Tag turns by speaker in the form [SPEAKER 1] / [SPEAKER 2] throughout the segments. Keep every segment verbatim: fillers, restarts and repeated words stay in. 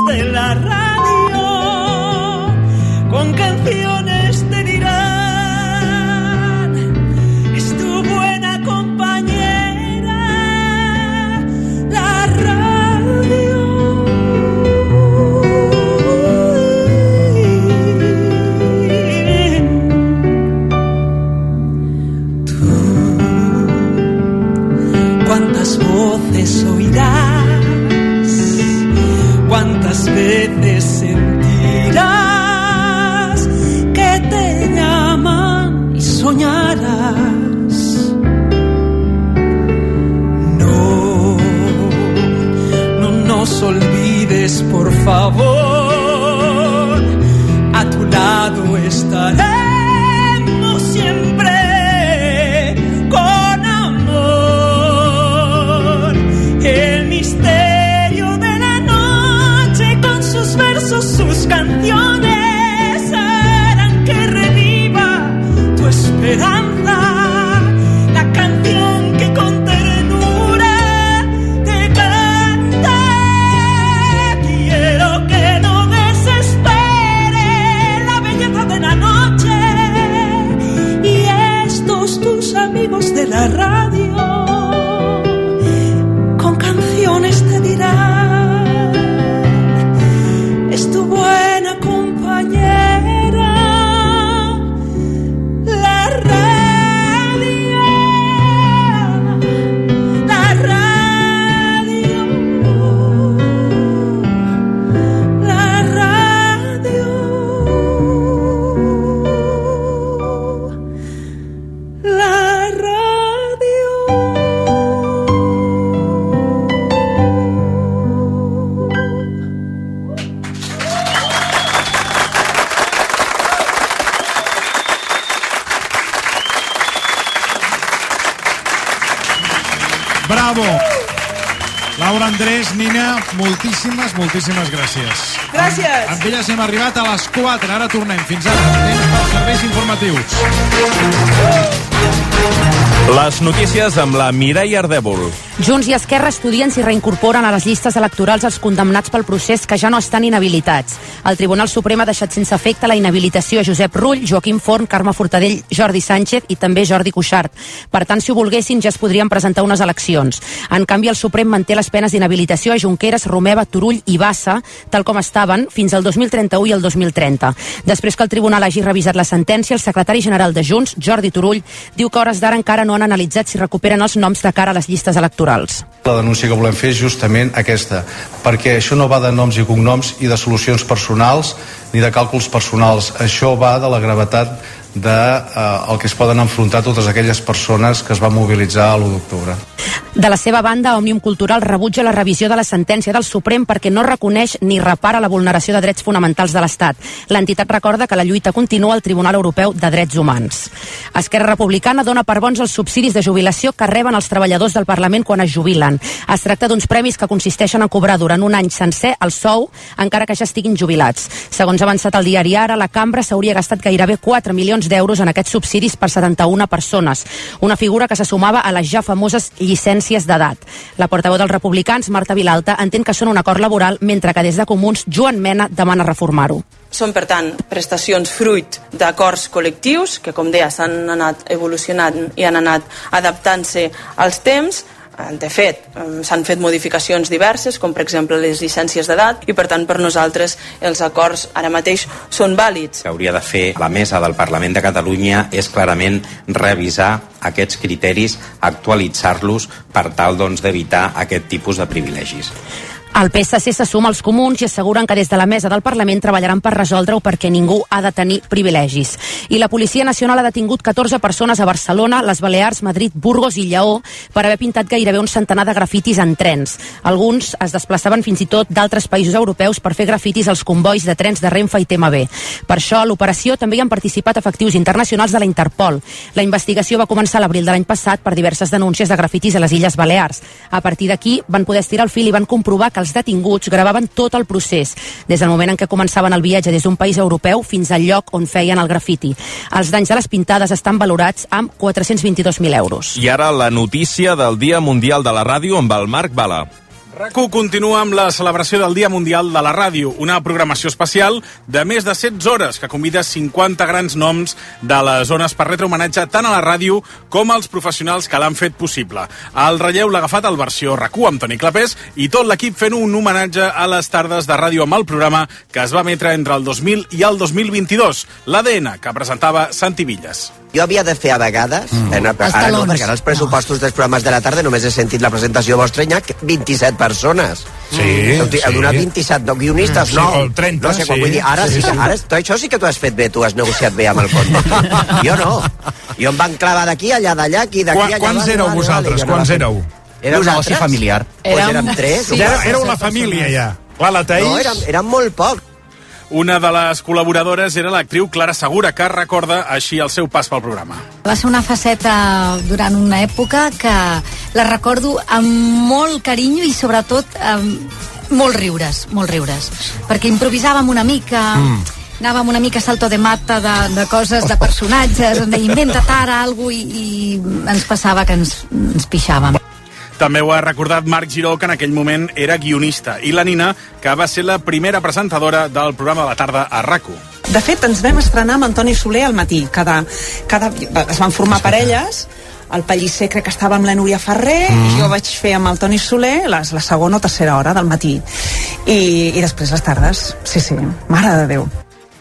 [SPEAKER 1] de la radio, con canciones te dirán, es tu buena compañera, la radio. Tú, cuántas voces oirás, cuántas veces sentirás que te llaman y soñarás. No, no nos olvides, por favor, a tu lado estaremos siempre con amor. El misterio de la noche con sus versos, sus canciones harán que reviva tu esperanza, la canción que con ternura te canta. Quiero que no desespere la belleza de la noche, y estos tus amigos de la radio con canciones te dirán, es tu buena compañera, la radio, la radio, la radio, la radio.
[SPEAKER 2] Bravo! Laura Andrés, Nina, moltíssimes, moltíssimes gràcies.
[SPEAKER 3] Gràcies.
[SPEAKER 2] Amb, amb elles hem arribat a les quatre, ara tornem. Fins ara, temps pels serveis informatius.
[SPEAKER 4] Les notícies amb la Mireia Ardèvol.
[SPEAKER 5] Junts i Esquerra estudien si reincorporen a les llistes electorals els condemnats pel procés que ja no estan inhabilitats. El Tribunal Suprem ha deixat sense efecte la inhabilitació a Josep Rull, Joaquim Forn, Carme Forcadell, Jordi Sánchez i també Jordi Cuixart. Per tant, si ho volguessin, ja es podrien presentar unes eleccions. En canvi, el Suprem manté les penes d'inhabilitació a Junqueras, Romeva, Turull i Bassa, tal com estaven, fins al dos mil trenta-u i el dos mil trenta. Després que el Tribunal hagi revisat la sentència, el secretari general de Junts, Jordi Turull, diu que a hores d'ara encara no han analitzat si recuperen els noms de cara a les llistes electorals.
[SPEAKER 6] La denúncia que volem fer és justament aquesta, perquè això no va de noms i cognoms i de solucions personals ni de càlculs personals. Això va de la gravetat de eh, el que es poden enfrontar totes aquelles persones que es van mobilitzar l'u d'octubre.
[SPEAKER 5] De la seva banda, Òmnium Cultural rebutja la revisió de la sentència del Suprem perquè no reconeix ni repara la vulneració de drets fonamentals de l'Estat. L'entitat recorda que la lluita continua al Tribunal Europeu de Drets Humans. Esquerra Republicana dona per bons els subsidis de jubilació que reben els treballadors del Parlament quan es jubilen. Es tracta d'uns premis que consisteixen a cobrar durant un any sencer el sou, encara que ja estiguin jubilats. Segons ha avançat el diari Ara, la cambra s'hauria gastat gairebé quatre milions d'euros en aquests subsidis per setanta-una persones, una figura que se sumava a les ja famoses llicències d'edat. La portaveu dels republicans, Marta Vilalta, entén que són un acord laboral, mentre que des de Comuns, Joan Mena demana reformar-ho.
[SPEAKER 3] Són, per tant, prestacions fruit d'acords col·lectius que, com deia, s'han anat evolucionant i han anat adaptant-se als temps. De fet, s'han fet modificacions diverses, com per exemple les llicències d'edat, i per tant per nosaltres els acords ara mateix són vàlids.
[SPEAKER 7] El que hauria de fer la mesa del Parlament de Catalunya és clarament revisar aquests criteris, actualitzar-los per tal doncs, d'evitar aquest tipus de privilegis.
[SPEAKER 5] El P S C se suma als comuns i asseguren que des de la mesa del Parlament treballaran per resoldre-ho perquè ningú ha de tenir privilegis. I la Policia Nacional ha detingut catorze persones a Barcelona, les Balears, Madrid, Burgos i Lleó per haver pintat gairebé un centenar de grafitis en trens. Alguns es desplaçaven fins i tot d'altres països europeus per fer grafitis als convois de trens de Renfe i T M B. Per això, a l'operació també hi han participat efectius internacionals de la Interpol. La investigació va començar a l'abril de l'any passat per diverses denúncies de grafitis a les Illes Balears. A partir d'aquí van poder estirar el fil i van comprovar que els detinguts gravaven tot el procés, des del moment en què començaven el viatge des d'un país europeu fins al lloc on feien el grafiti. Els danys de les pintades estan valorats amb quatre-cents vint-i-dos mil euros.
[SPEAKER 4] I ara la notícia del Dia Mundial de la Ràdio amb el Marc Bala.
[SPEAKER 2] RAC u continua amb la celebració del Dia Mundial de la Ràdio, una programació especial de més de setze hores que convida cinquanta grans noms de les zones per retre homenatge tant a la ràdio com als professionals que l'han fet possible. El relleu l'ha agafat el versió RAC u amb Toni Clapés i tot l'equip fent un homenatge a les tardes de ràdio amb el programa que es va emetre entre el dos mil i el dos mil vint-i-dos, l'A D N, que presentava Santi Villas.
[SPEAKER 8] Jo havia de fer a vegades, mm. eh, no, ara no, perquè ara els pressupostos no. dels programes de la tarda només he sentit la presentació vostra i hi ha vint-i-set persones.
[SPEAKER 9] Sí,
[SPEAKER 8] heu,
[SPEAKER 9] sí.
[SPEAKER 8] Heu donat vint-i-set no, guionistes, no?
[SPEAKER 9] Sí, o trenta,
[SPEAKER 8] no sé, quan,
[SPEAKER 9] sí.
[SPEAKER 8] Vull dir, ara, sí, sí, ara, tot això sí que tu has fet bé, tu has negociat bé amb el Conde. Jo no. Jo em van clavar d'aquí, allà, d'allà, aquí, d'aquí, allà.
[SPEAKER 9] Quants vale, éreu vale, vosaltres? Vale, Quants éreu?
[SPEAKER 8] Era un negoci familiar. Érem, pues érem tres.
[SPEAKER 9] Sí, ja, éreu la família, ja. Clar, la Taís...
[SPEAKER 8] No, érem, érem molt poc.
[SPEAKER 2] Una de les col·laboradores era l'actriu Clara Segura, que recorda així el seu pas pel programa.
[SPEAKER 10] Va ser una faceta durant una època que la recordo amb molt carinyo i sobretot amb molt riures, molt riures. Perquè improvisàvem una mica... Mm. Anàvem una mica salto de mata de, de coses, de personatges, on deia inventa't ara alguna cosa i, i ens passava que ens, ens pixàvem.
[SPEAKER 2] També ho ha recordat Marc Giró, que en aquell moment era guionista, i la Nina, que va ser la primera presentadora del programa de la tarda a RAC u.
[SPEAKER 11] De fet, ens vam estrenar amb Antoni Soler al matí. Cada, cada, es van formar parelles, el Pellicer crec que estava amb la Núria Ferrer, mm. jo vaig fer amb el Toni Soler les, la segona o tercera hora del matí. I, i després les tardes. Sí, sí, mare de Déu.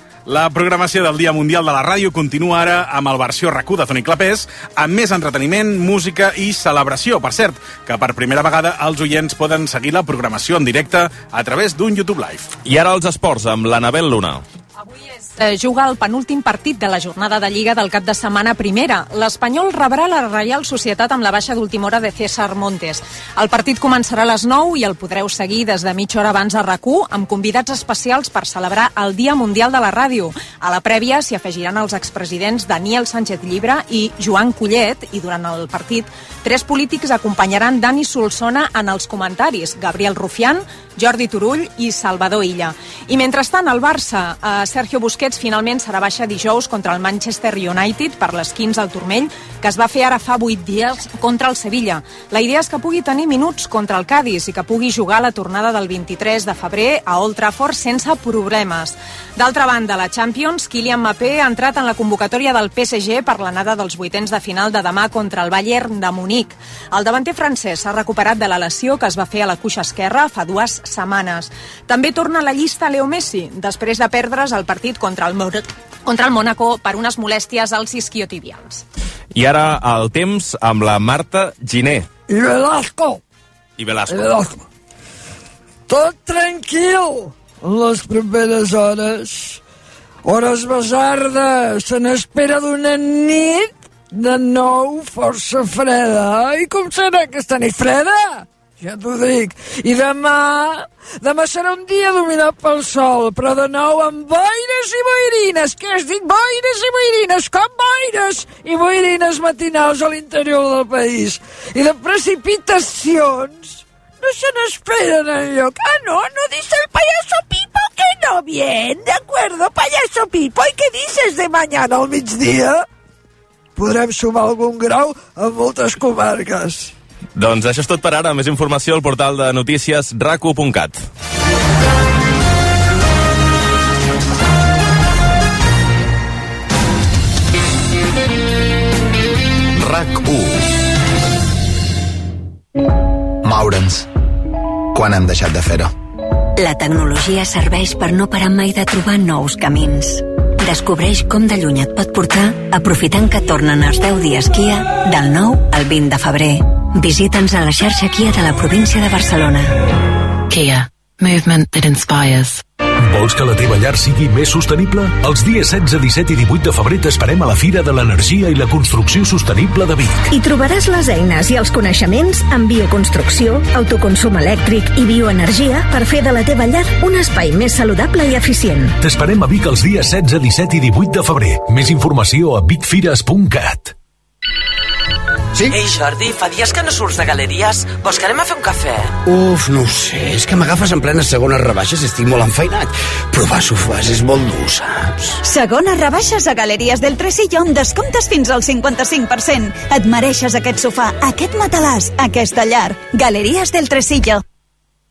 [SPEAKER 2] La programació del Dia Mundial de la Ràdio continua ara amb el versió RAC u de Toni Clapés, amb més entreteniment, música i celebració. Per cert, que per primera vegada els oients poden seguir la programació en directe a través d'un YouTube Live.
[SPEAKER 4] I ara els esports, amb l'Anabel Luna.
[SPEAKER 12] Avui es eh, juga el penúltim partit de la jornada de Lliga del cap de setmana primera. L'Espanyol rebrà la Reial Societat amb la baixa d'última hora de César Montes. El partit començarà a les nou i el podreu seguir des de mitja hora abans a RAC u amb convidats especials per celebrar el Dia Mundial de la Ràdio. A la prèvia s'hi afegiran els expresidents Daniel Sánchez Llibre i Joan Collet i durant el partit tres polítics acompanyaran Dani Solsona en els comentaris, Gabriel Rufián, Jordi Turull i Salvador Illa. I mentrestant el Barça, eh, Sergio Busquets finalment serà baixa dijous contra el Manchester United per les quinze al turmell, que es va fer ara fa vuit dies contra el Sevilla. La idea és que pugui tenir minuts contra el Cádiz i que pugui jugar la tornada del vint-i-tres de febrer a Old Trafford sense problemes. D'altra banda, la Champions, Kylian Mbappé ha entrat en la convocatòria del P S G per l'anada dels vuitens de final de demà contra el Bayern de Munic. El davanter francès s'ha recuperat de la lesió que es va fer a la cuixa esquerra fa dues setmanes. També torna a la llista Leo Messi, després de perdre's el partit contra el, Mo contra el Mónaco per unes molèsties als isquiotibials.
[SPEAKER 4] I ara el temps amb la Marta Giner.
[SPEAKER 13] I Velasco.
[SPEAKER 4] I Velasco.
[SPEAKER 13] I Velasco. Tot tranquil en les primeres hores. Hores basardes. Se n'espera d'una nit de nou força freda. I com serà aquesta nit freda? Ja t'ho dic. I demà... Demà serà un dia dominat pel sol, però de nou amb boires i boirines. Què has dit? Boires i boirines. Com boires i boirines matinals a l'interior del país. I de precipitacions no se n'esperen enlloc. Ah, no? ¿No dice el payaso Pipo que no? Bien, de acuerdo, payaso Pipo. ¿Y qué dices de mañana al migdia? Podrem sumar algun grau a moltes comarques.
[SPEAKER 4] Doncs això és tot per ara. Més informació al portal de notícies rac u punt cat.
[SPEAKER 14] RAC u. Moure'ns. Quan hem deixat de fer-ho?
[SPEAKER 15] La tecnologia serveix per no parar mai de trobar nous camins. Descobreix com de lluny et pot portar aprofitant que tornen els deu dies Kia del nou al vint de febrer. Visita'ns a la xarxa Kia de la província de Barcelona.
[SPEAKER 16] Kia. Movement that inspires.
[SPEAKER 17] Vols que la teva llar sigui més sostenible? Els dies setze, disset i divuit de febrer t'esperem a la Fira de l'Energia i la Construcció Sostenible de Vic.
[SPEAKER 18] Hi trobaràs les eines i els coneixements en bioconstrucció, autoconsum elèctric i bioenergia per fer de la teva llar un espai més saludable i eficient.
[SPEAKER 17] T'esperem a Vic els dies setze, disset i divuit de febrer. Més informació a vicfires punt cat.
[SPEAKER 19] Sí? Ei, Jordi, fa dies que no surts de galeries. Vols que anem a fer un cafè?
[SPEAKER 20] Uf, no ho sé, és que m'agafes en plenes segones rebaixes i estic molt enfeinat. Provar sofàs és molt dur, saps?
[SPEAKER 21] Segones rebaixes a Galeries del Tresillo amb descomptes fins al cinquanta-cinc per cent. Et mereixes aquest sofà, aquest matalàs, aquesta llar. Galeries del Tresillo.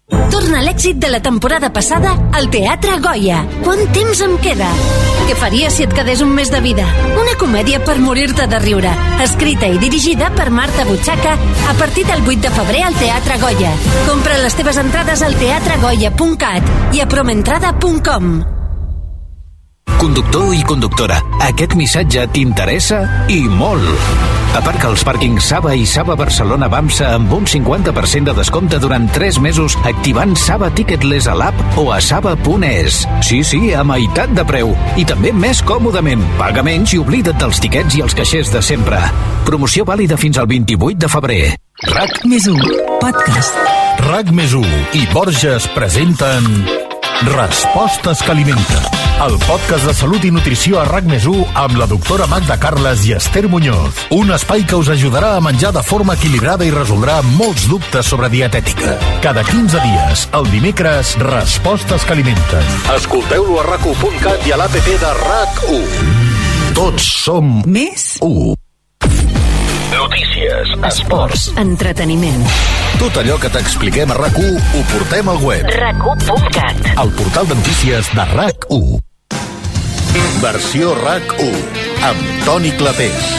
[SPEAKER 18] Torna l'èxit de la temporada passada al Teatre Goya. Quant temps em queda? Què faries si et quedés un mes de vida? Una comèdia per morir-te de riure. Escrita i dirigida per Marta Butxaca a partir del vuit de febrer al Teatre Goya. Compra les teves entrades al teatre goya punt cat i a promentrada punt com.
[SPEAKER 17] Conductor i conductora, aquest missatge t'interessa i molt. Aparca als pàrquings Saba i Saba Barcelona Bamsa amb un cinquanta per cent de descompte durant tres mesos activant Saba Ticketless a l'app o a saba punt es. Sí, sí, a meitat de preu. I també més còmodament. Paga menys i oblida't dels tiquets i els caixers de sempre. Promoció vàlida fins al vint-i-vuit de febrer. RAC més u, podcast. RAC més u i Borges presenten Respostes que alimenten, el podcast de salut i nutrició a RAC més u amb la doctora Magda Carles i Esther Muñoz. Un espai que us ajudarà a menjar de forma equilibrada i resoldrà molts dubtes sobre dietètica. Cada quinze dies, el dimecres, Respostes que alimenten. Escolteu-lo a rac u punt cat i a l'app de RAC u. Tots som més u. Notícies, esports,
[SPEAKER 18] entreteniment.
[SPEAKER 17] Tot allò que t'expliquem a RAC u ho portem al web.
[SPEAKER 18] rac u punt cat.
[SPEAKER 17] El portal de notícies de RAC u. Versió RAC u, amb Toni Clapés.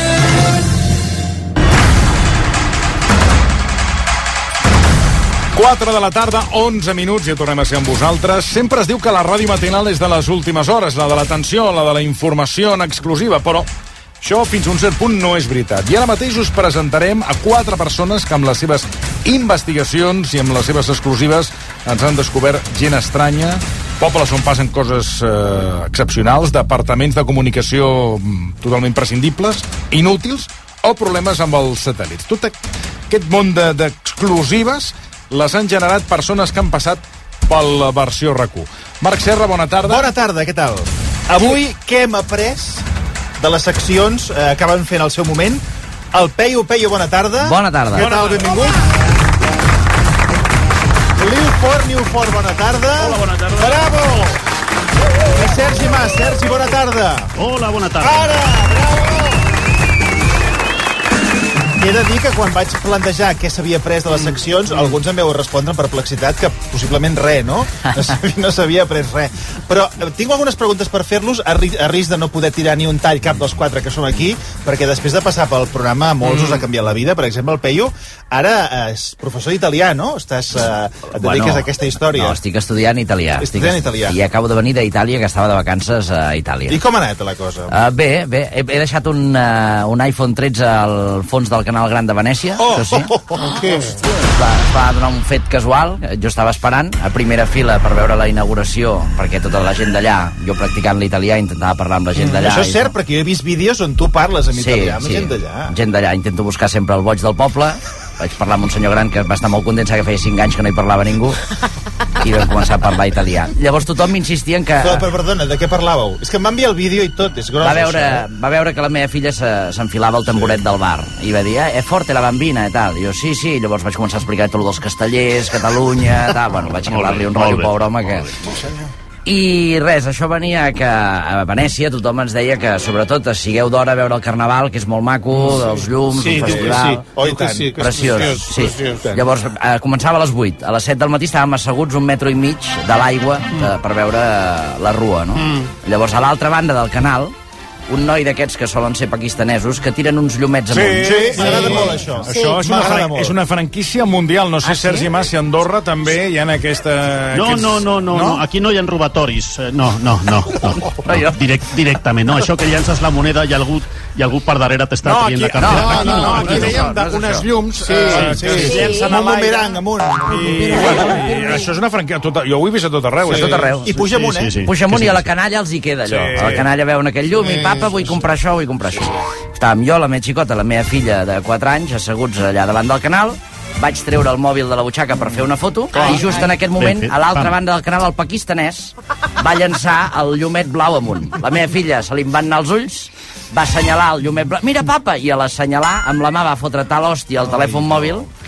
[SPEAKER 9] quatre de la tarda, onze minuts, i ja tornem a ser amb vosaltres. Sempre es diu que la ràdio matinal és de les últimes hores, la de l'atenció, la de la informació en exclusiva, però això fins a un cert punt no és veritat. I ara mateix us presentarem a quatre persones que amb les seves investigacions i amb les seves exclusives ens han descobert gent estranya, pobles on passen coses eh, excepcionals, departaments de comunicació totalment prescindibles, inútils, o problemes amb els satèl·lits. Tot aquest món d'exclusives les han generat persones que han passat per la versió RAC u. Marc Serra, bona tarda.
[SPEAKER 1] Bona tarda, què tal? Avui què hem après de les seccions eh, que van fer en el seu moment? El Peyu, Peyu, bona tarda.
[SPEAKER 22] Bona tarda.
[SPEAKER 1] Què tal, benvingut? Liu Fort, Liu Fort, bona tarda.
[SPEAKER 23] Hola, bona tarda.
[SPEAKER 1] Bravo! I Sergi Mas, Sergi, bona tarda.
[SPEAKER 23] Hola, bona tarda.
[SPEAKER 1] Ara, bravo! He de dir que quan vaig plantejar què s'havia pres de les seccions, mm. alguns em veu respondre amb perplexitat que possiblement res, no? No s'havia, no s'havia pres res. Però eh, tinc algunes preguntes per fer-los, a, ri, a risc de no poder tirar ni un tall cap dels quatre que som aquí, perquè després de passar pel programa molts mm. us ha canviat la vida. Per exemple, el Peyu ara és professor d'italià, no? Estàs, eh, et dediques bueno, a aquesta història.
[SPEAKER 22] No, estic estudiant italià.
[SPEAKER 1] Estudiant
[SPEAKER 22] estic,
[SPEAKER 1] italià.
[SPEAKER 22] I acabo de venir d'Itàlia, que estava de vacances a Itàlia.
[SPEAKER 1] I com ha anat la cosa?
[SPEAKER 22] Uh, bé, bé. He, he deixat un, uh, un iPhone tretze al fons del Canal Gran de Venècia.
[SPEAKER 1] Oh,
[SPEAKER 22] sí.
[SPEAKER 1] oh, oh, oh, okay.
[SPEAKER 22] es, va, es va donar un fet casual. Jo estava esperant a primera fila per veure la inauguració, perquè tota la gent d'allà, jo practicant l'italià intentava parlar amb la gent d'allà.
[SPEAKER 1] Mm, això és cert, i... perquè jo he vist vídeos on tu parles en
[SPEAKER 22] sí,
[SPEAKER 1] italià amb
[SPEAKER 22] sí.
[SPEAKER 1] gent d'allà.
[SPEAKER 22] Gent d'allà, intento buscar sempre el boig del poble. Vaig parlar amb un senyor gran que va estar molt content, que feia cinc anys que no hi parlava ningú, i vam començar a parlar italià. Llavors tothom m'insistia en que...
[SPEAKER 1] Però, però, perdona, de què parlàveu? És que em va enviar el vídeo i tot, és gros,
[SPEAKER 22] va veure,
[SPEAKER 1] això.
[SPEAKER 22] Va veure que la meva filla s'enfilava al tamboret del bar, i va dir, eh, è forte la bambina, i tal. I jo, sí, sí, llavors vaig començar a explicar tot dels castellers, Catalunya, tal. Bueno, vaig engalar-li un rotllo, pobre home, que... I res, això venia que a Venècia tothom ens deia que sobretot sigueu d'hora a veure el Carnaval, que és molt maco, dels llums,
[SPEAKER 1] sí,
[SPEAKER 22] un festival...
[SPEAKER 1] Sí, oh, tant, sí,
[SPEAKER 22] preciós.
[SPEAKER 1] preciós,
[SPEAKER 22] sí.
[SPEAKER 1] preciós tant.
[SPEAKER 22] Llavors eh, començava a les vuit. A les set del matí estàvem asseguts un metro i mig de l'aigua mm. per veure la rua, no? Mm. Llavors a l'altra banda del canal un noi d'aquests que solen ser pakistanesos que tiren uns llumets amunt.
[SPEAKER 1] Sí, sí, m'agrada molt això.
[SPEAKER 9] Sí. Això és una, fran és una franquícia mundial. No sé, ah, sí? Sergi Mas, si a Andorra també hi ha aquesta...
[SPEAKER 23] No,
[SPEAKER 9] aquests...
[SPEAKER 23] no, no, no, no, aquí no hi ha robatoris. No, no, no. no. no Direct, directament, no. Això que llances la moneda i algú, i algú per darrere t'està
[SPEAKER 1] no,
[SPEAKER 23] traient la cartera.
[SPEAKER 1] No, no, no, aquí dèiem d'unes llums
[SPEAKER 9] sí,
[SPEAKER 1] eh,
[SPEAKER 9] sí, sí, sí,
[SPEAKER 1] sí, amb un bumerang amunt.
[SPEAKER 9] I, bueno, i això és una franquícia. Tot, jo ho he vist a tot arreu.
[SPEAKER 22] Sí. A tot arreu.
[SPEAKER 1] I puja amunt, eh?
[SPEAKER 22] Sí, sí, sí. Puja amunt sí, sí, i a la canalla els hi queda allò. Sí. A la canalla veuen aquell llum i papa, vull comprar això, vull comprar això. Estàvem jo, la meva xicota, la meva filla de quatre anys, asseguts allà davant del canal. Vaig treure el mòbil de la butxaca per fer una foto ah, i just en aquest moment, a l'altra banda del canal, el pakistanès va llançar el llumet blau amunt. La meva filla se li van anar els ulls, va assenyalar el llumet blau. Mira, papa! I a l'assenyalar, amb la mà va fotre tal hòstia al telèfon mòbil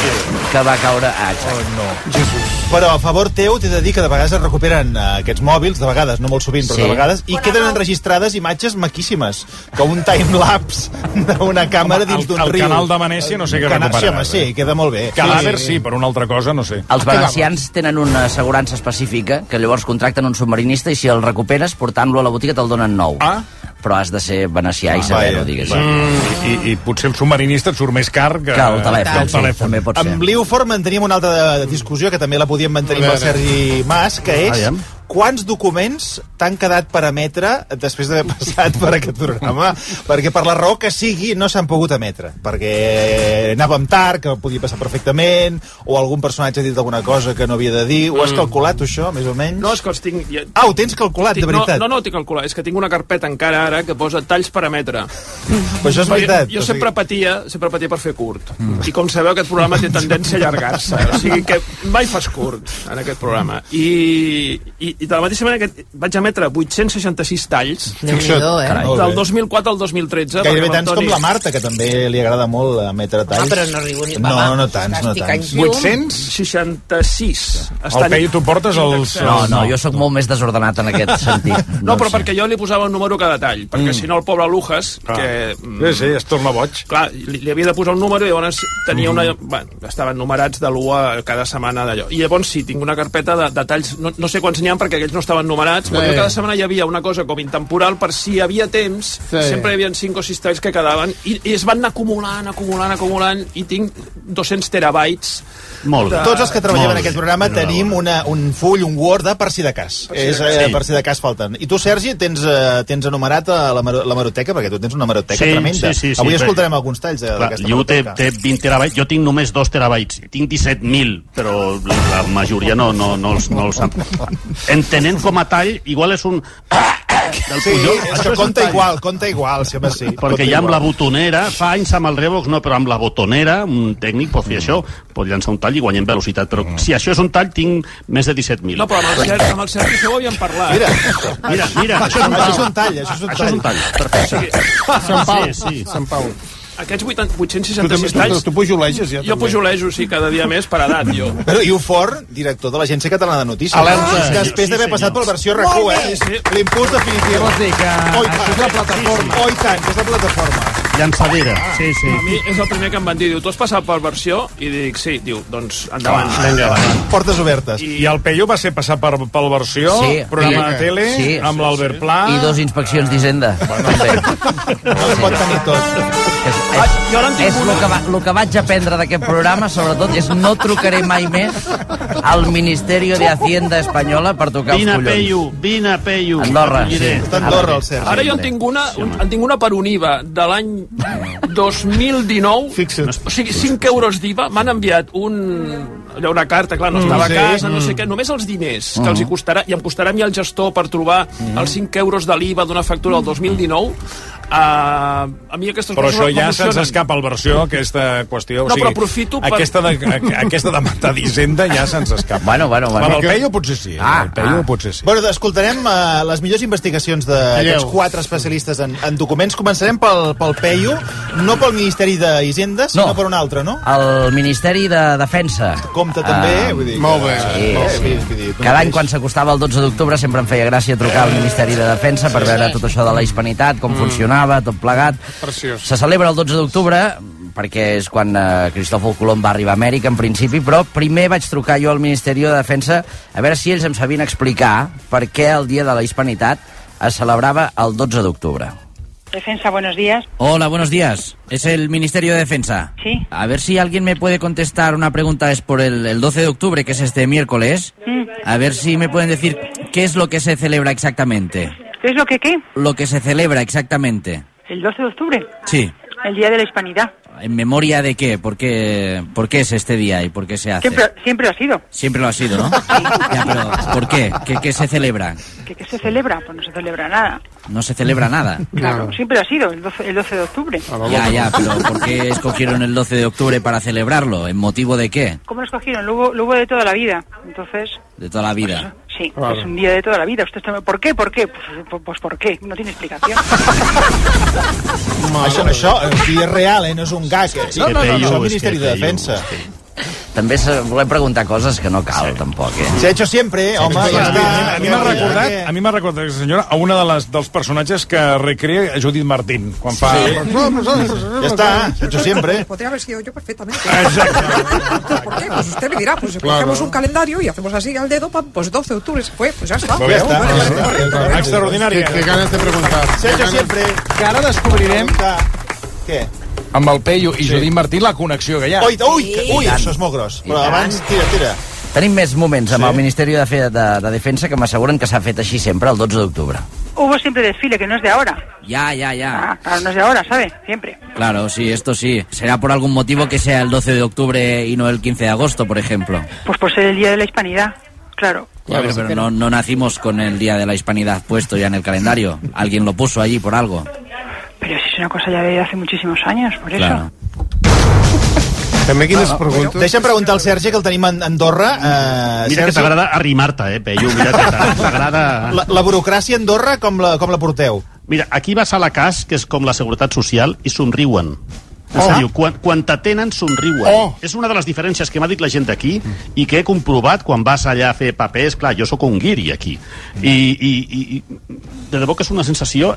[SPEAKER 22] que va caure... Ah, exacte.
[SPEAKER 1] Oh, no. Jesús. Però a favor teu t'he de dir que de vegades es recuperen uh, aquests mòbils, de vegades, no molt sovint, però sí. de vegades, i queden enregistrades imatges maquíssimes, com un time-lapse d'una càmera dins d'un riu.
[SPEAKER 9] El canal de Venècia no sé què recuperarà.
[SPEAKER 1] Sí, home, sí, queda molt bé.
[SPEAKER 9] Cadàver sí, per una altra cosa no sé.
[SPEAKER 22] Els valencians tenen una assegurança específica, que llavors contracten un submarinista i si el recuperes, portant-lo a la botiga te'l donen nou.
[SPEAKER 9] Ah?
[SPEAKER 22] Però has de ser venecià i saber-ho, diguéssim.
[SPEAKER 9] Mm. I, I potser el submarinista et surt més car que,
[SPEAKER 22] que el telèfon.
[SPEAKER 9] Que el telèfon.
[SPEAKER 22] Sí, també pot ser.
[SPEAKER 1] Amb l'Iu Fort manteníem una altra discussió que també la podíem mantenir amb el Sergi Mas, que és ah, ja. quants documents t'han quedat per emetre després d'haver passat per aquest programa, perquè per la raó que sigui no s'han pogut emetre, perquè anàvem tard, que podia passar perfectament, o algun personatge ha dit alguna cosa que no havia de dir. Ho has calculat, això, més o menys?
[SPEAKER 3] No, és que els tinc... Ja...
[SPEAKER 1] Ah, ho tens calculat,
[SPEAKER 3] tinc,
[SPEAKER 1] de veritat?
[SPEAKER 3] No, no, no ho tinc calculat, és que tinc una carpeta encara ara que posa talls per emetre.
[SPEAKER 1] Però això és veritat.
[SPEAKER 3] Jo, jo sempre patia, sempre patia per fer curt. Mm. I com sabeu, aquest programa té tendència a allargar-se. O sigui que mai fas curt en aquest programa. I, i, i de la mateixa manera que vaig emetre vuit-cents seixanta-sis talls,
[SPEAKER 1] Déu-n'hi-do, eh?
[SPEAKER 3] del dos mil quatre al dos mil tretze.
[SPEAKER 1] Gairebé tants com la Marta, que també li agrada molt emetre talls.
[SPEAKER 6] Ah, però no arribo ni...
[SPEAKER 1] No, no tants, no tants.
[SPEAKER 3] vuit-cents seixanta-sis.
[SPEAKER 9] El Peyu, tu portes els...
[SPEAKER 22] No, no, jo sóc molt més desordenat en aquest sentit.
[SPEAKER 3] No, però perquè jo li posava un número a cada tall, perquè si no el pobre Lujas, que...
[SPEAKER 9] Sí, sí, es torna boig.
[SPEAKER 3] Clar, li, li havia de posar un número i llavors tenia una... Bueno, estaven numerats de l'u a cada setmana d'allò. I llavors sí, tinc una carpeta de, de talls, no, no sé quants n'hi ha perquè aquells no estaven numerats, però sí. cada setmana hi havia una cosa com intemporal per si hi havia temps, sí. sempre hi havia cinc o sis talls que quedaven i, i es van anar acumulant, acumulant, acumulant i tinc dos-cents terabytes.
[SPEAKER 23] Molt bé.
[SPEAKER 1] De... Tots els que treballem en aquest programa no. tenim una, un full, un Word de per si de cas. Per si de, és, cas. Eh, per si de cas falten. I tu, Sergi, tens, eh, tens enumerat a la, la meroteca, perquè tu tens una meroteca
[SPEAKER 23] sí,
[SPEAKER 1] tremenda.
[SPEAKER 23] Sí, sí, sí,
[SPEAKER 1] Avui
[SPEAKER 23] sí,
[SPEAKER 1] escoltarem però... alguns talls d'aquesta meroteca.
[SPEAKER 23] Té vint terabytes, jo tinc només dos terabytes. Tinc disset mil, però la majoria no, no, no, els, no els... Entenent com a tall, igual és un...
[SPEAKER 1] Del sí, Pujol, és que compta igual, compta igual, sí, home, sí.
[SPEAKER 23] Perquè ja amb la botonera, fa anys amb el Revox, no, però amb la botonera, un tècnic pot fer mm. això, pot llançar un tall i guanyem velocitat, però mm. si això és un tall, tinc més de disset mil.
[SPEAKER 3] No, però amb el Sergi, amb el Sergi això ho havíem parlat.
[SPEAKER 1] Mira,
[SPEAKER 23] mira, mira això, és un
[SPEAKER 1] això és un tall, això és un tall.
[SPEAKER 23] Això és un tall, perfecte.
[SPEAKER 3] Sant Pau,
[SPEAKER 23] sí, sí.
[SPEAKER 3] Sant Pau. Aquests vuit-cents seixanta-sis talls...
[SPEAKER 1] Tu, tu pujoleges, ja,
[SPEAKER 3] jo pujolejo, sí, cada dia més per edat, jo.
[SPEAKER 1] Però Iu Fort, director de l'Agència Catalana de Notícies.
[SPEAKER 23] Alerta.
[SPEAKER 1] Ah, després d'haver sí, passat per la versió R A C U, eh? Sí. L'impuls definitiu.
[SPEAKER 6] Què vols dir, que
[SPEAKER 1] oh,
[SPEAKER 6] això és la plataforma?
[SPEAKER 1] Oh, i tant, que és la plataforma.
[SPEAKER 23] Llançadera, ah. sí, sí.
[SPEAKER 3] A mi és el primer que em van dir, diu, tu has passat per versió? I dic, sí, diu, doncs endavant.
[SPEAKER 1] Ah, vinga, portes obertes.
[SPEAKER 9] I, I el Peyu va ser passar per, per versió,
[SPEAKER 22] sí,
[SPEAKER 9] programa
[SPEAKER 22] sí,
[SPEAKER 9] de tele,
[SPEAKER 22] sí,
[SPEAKER 9] amb
[SPEAKER 22] sí,
[SPEAKER 9] l'Albert
[SPEAKER 22] sí.
[SPEAKER 9] Pla...
[SPEAKER 22] I dos inspeccions d'Hisenda.
[SPEAKER 1] Bueno, no es pot tenir tot.
[SPEAKER 22] És, és, és el que, va, el que vaig aprendre d'aquest programa, sobretot, és no trucaré mai més al Ministeri de Hacienda espanyola per tocar
[SPEAKER 23] vine
[SPEAKER 22] els collons.
[SPEAKER 23] Peyu, vine Peyu.
[SPEAKER 22] Andorra.
[SPEAKER 1] Sí. Andorra, el Sergi.
[SPEAKER 3] Ara jo en tinc una, un, en tinc una per un I V A de l'any dos mil dinou.
[SPEAKER 1] Fixa't.
[SPEAKER 3] O sigui, cinc euros d'I V A. M'han enviat un, allò, una carta, clar, no estava a casa, no sé què, només els diners que els hi costarà, i em costarà a mi el gestor per trobar els cinc euros de l'I V A d'una factura del dos mil dinou. Uh, a mi aquestes
[SPEAKER 9] però
[SPEAKER 3] coses
[SPEAKER 9] això ja se'ns escapa al versió, aquesta qüestió.
[SPEAKER 3] No,
[SPEAKER 9] o sigui,
[SPEAKER 3] però aprofito per...
[SPEAKER 9] Aquesta de, aquesta de matar d'Hisenda ja se'ns escapa.
[SPEAKER 22] Bueno, bueno, bueno.
[SPEAKER 9] Però el Peyu potser sí.
[SPEAKER 22] Ah,
[SPEAKER 9] el Peyu
[SPEAKER 22] ah.
[SPEAKER 9] potser sí.
[SPEAKER 1] Bueno, escoltarem uh, les millors investigacions d'aquests quatre especialistes en, en documents. Començarem pel, pel Peyu, no pel Ministeri d'Hisenda, sinó no. per un altre, no?
[SPEAKER 22] El Ministeri de Defensa.
[SPEAKER 1] Compte també, uh, vull dir...
[SPEAKER 6] Molt bé.
[SPEAKER 22] Sí,
[SPEAKER 1] no,
[SPEAKER 22] sí.
[SPEAKER 1] Vull dir,
[SPEAKER 22] cada any quan s'acostava el dotze d'octubre sempre em feia gràcia trucar al Ministeri de Defensa per veure tot això de la hispanitat, com mm. funcionava, tot plegat.
[SPEAKER 3] Preciós.
[SPEAKER 22] Se celebra el dotze d'octubre perquè és quan eh, Cristòfol Colom va arribar a Amèrica, en principi, però primer vaig trucar jo al Ministeri de Defensa a veure si ells em sabien explicar per què el Dia de la Hispanitat es celebrava el dotze d'octubre.
[SPEAKER 7] Defensa, buenos días.
[SPEAKER 22] Hola, buenos días. ¿Es el Ministerio de Defensa?
[SPEAKER 7] Sí.
[SPEAKER 22] A ver si alguien me puede contestar una pregunta. Es por el, el doce de octubre, que es este miércoles.
[SPEAKER 7] Mm.
[SPEAKER 22] A ver si me pueden decir qué es lo que se celebra exactamente.
[SPEAKER 7] ¿Qué es lo que qué?
[SPEAKER 22] Lo que se celebra exactamente.
[SPEAKER 7] ¿El doce de octubre?
[SPEAKER 22] Sí.
[SPEAKER 7] El Día de la Hispanidad.
[SPEAKER 22] ¿En memoria de qué? ¿Por qué, por qué es este día y por qué se hace?
[SPEAKER 7] Siempre, siempre lo ha sido.
[SPEAKER 22] Siempre lo ha sido, ¿no? Ya, pero ¿por qué? ¿Qué, qué se celebra?
[SPEAKER 7] ¿Qué, ¿Qué se celebra? Pues no se celebra nada.
[SPEAKER 22] No se celebra nada.
[SPEAKER 7] Claro, no. Siempre lo ha sido, el doce, el doce de octubre.
[SPEAKER 22] Ya, ya, pero ¿por qué escogieron el doce de octubre para celebrarlo? ¿En motivo de qué?
[SPEAKER 7] ¿Cómo lo escogieron? Lo hubo, lo hubo de toda la vida. Entonces...
[SPEAKER 22] De toda la vida.
[SPEAKER 7] Pues, sí, claro. Es un día de toda la vida. Usted está... ¿Por qué? ¿Por qué? Pues, pues ¿por qué? No tiene explicación.
[SPEAKER 1] No, això, això, això és real, eh? No és un gag. Eh?
[SPEAKER 23] Sí,
[SPEAKER 1] No, no, no, no,
[SPEAKER 23] no,
[SPEAKER 1] no, el Ministeri de Defensa.
[SPEAKER 22] També També volem preguntar coses que no cal, sí. tampoc, eh?
[SPEAKER 1] Se ha hecho siempre, home.
[SPEAKER 9] Sí,
[SPEAKER 1] ja està.
[SPEAKER 9] a mi m'ha recordat, a mi m'ha recordat, senyora, a una de les, dels personatges que recrea Judith Martín, quan fa...
[SPEAKER 1] Sí. Ya está, se ha hecho siempre.
[SPEAKER 5] Podría haber sido yo perfectamente.
[SPEAKER 9] Exacto.
[SPEAKER 5] ¿Por qué? Pues usted me dirá, pues
[SPEAKER 9] Claro.
[SPEAKER 5] cogemos un calendario y hacemos así al dedo, pam, pues doce de octubre se fue, pues ya está.
[SPEAKER 9] Pues ya está.
[SPEAKER 5] Vale, vale, vale, vale.
[SPEAKER 9] Extraordinari.
[SPEAKER 8] Que, que ganes de preguntar.
[SPEAKER 1] Se ha hecho siempre.
[SPEAKER 9] Que ara descobrirem
[SPEAKER 1] Què?
[SPEAKER 9] amb el Peyu i Judit Martín la connexió que hi ha.
[SPEAKER 1] Ui, ui, ui, això és molt gros. Però abans, tira, tira.
[SPEAKER 22] Tenim més moments amb
[SPEAKER 1] Sí.
[SPEAKER 22] el Ministeri de, Fe de, de Defensa que m'asseguren que s'ha fet així sempre, el dotze d'octubre.
[SPEAKER 7] Hubo siempre desfile, que no es de ahora.
[SPEAKER 10] Ya, ya, ya.
[SPEAKER 7] Ah, claro, no es de ahora, ¿sabe? Siempre.
[SPEAKER 10] Claro, sí, esto sí. Será por algún motivo que sea el doce de octubre y no el quince de agosto, por ejemplo.
[SPEAKER 7] Pues por ser el Día de la Hispanidad, claro.
[SPEAKER 10] Claro, pero, pero no, no nacimos con el Día de la Hispanidad puesto ya en el calendario. Alguien lo puso allí por algo.
[SPEAKER 7] Pero si es una cosa ya de hace muchísimos años, por eso.
[SPEAKER 10] Claro.
[SPEAKER 8] També quines
[SPEAKER 1] No, no.
[SPEAKER 8] preguntes?
[SPEAKER 1] Deixa'm preguntar al Sergi, que el tenim a Andorra. Uh,
[SPEAKER 23] Mira que t'agrada arrimar-te, eh, Peyu, mira que t'agrada...
[SPEAKER 1] La, la burocràcia a Andorra, com la, com la porteu?
[SPEAKER 23] Mira, aquí vas a la C A S, que és com la Seguretat Social, i somriuen. En
[SPEAKER 1] Oh.
[SPEAKER 23] sèrio, quan, quan t'atenen, somriuen.
[SPEAKER 8] Oh.
[SPEAKER 23] És una de les diferències que m'ha dit la gent d'aquí i que he comprovat quan vas allà a fer papers. Clar, jo sóc un guiri aquí. I, i, i de debò que és una sensació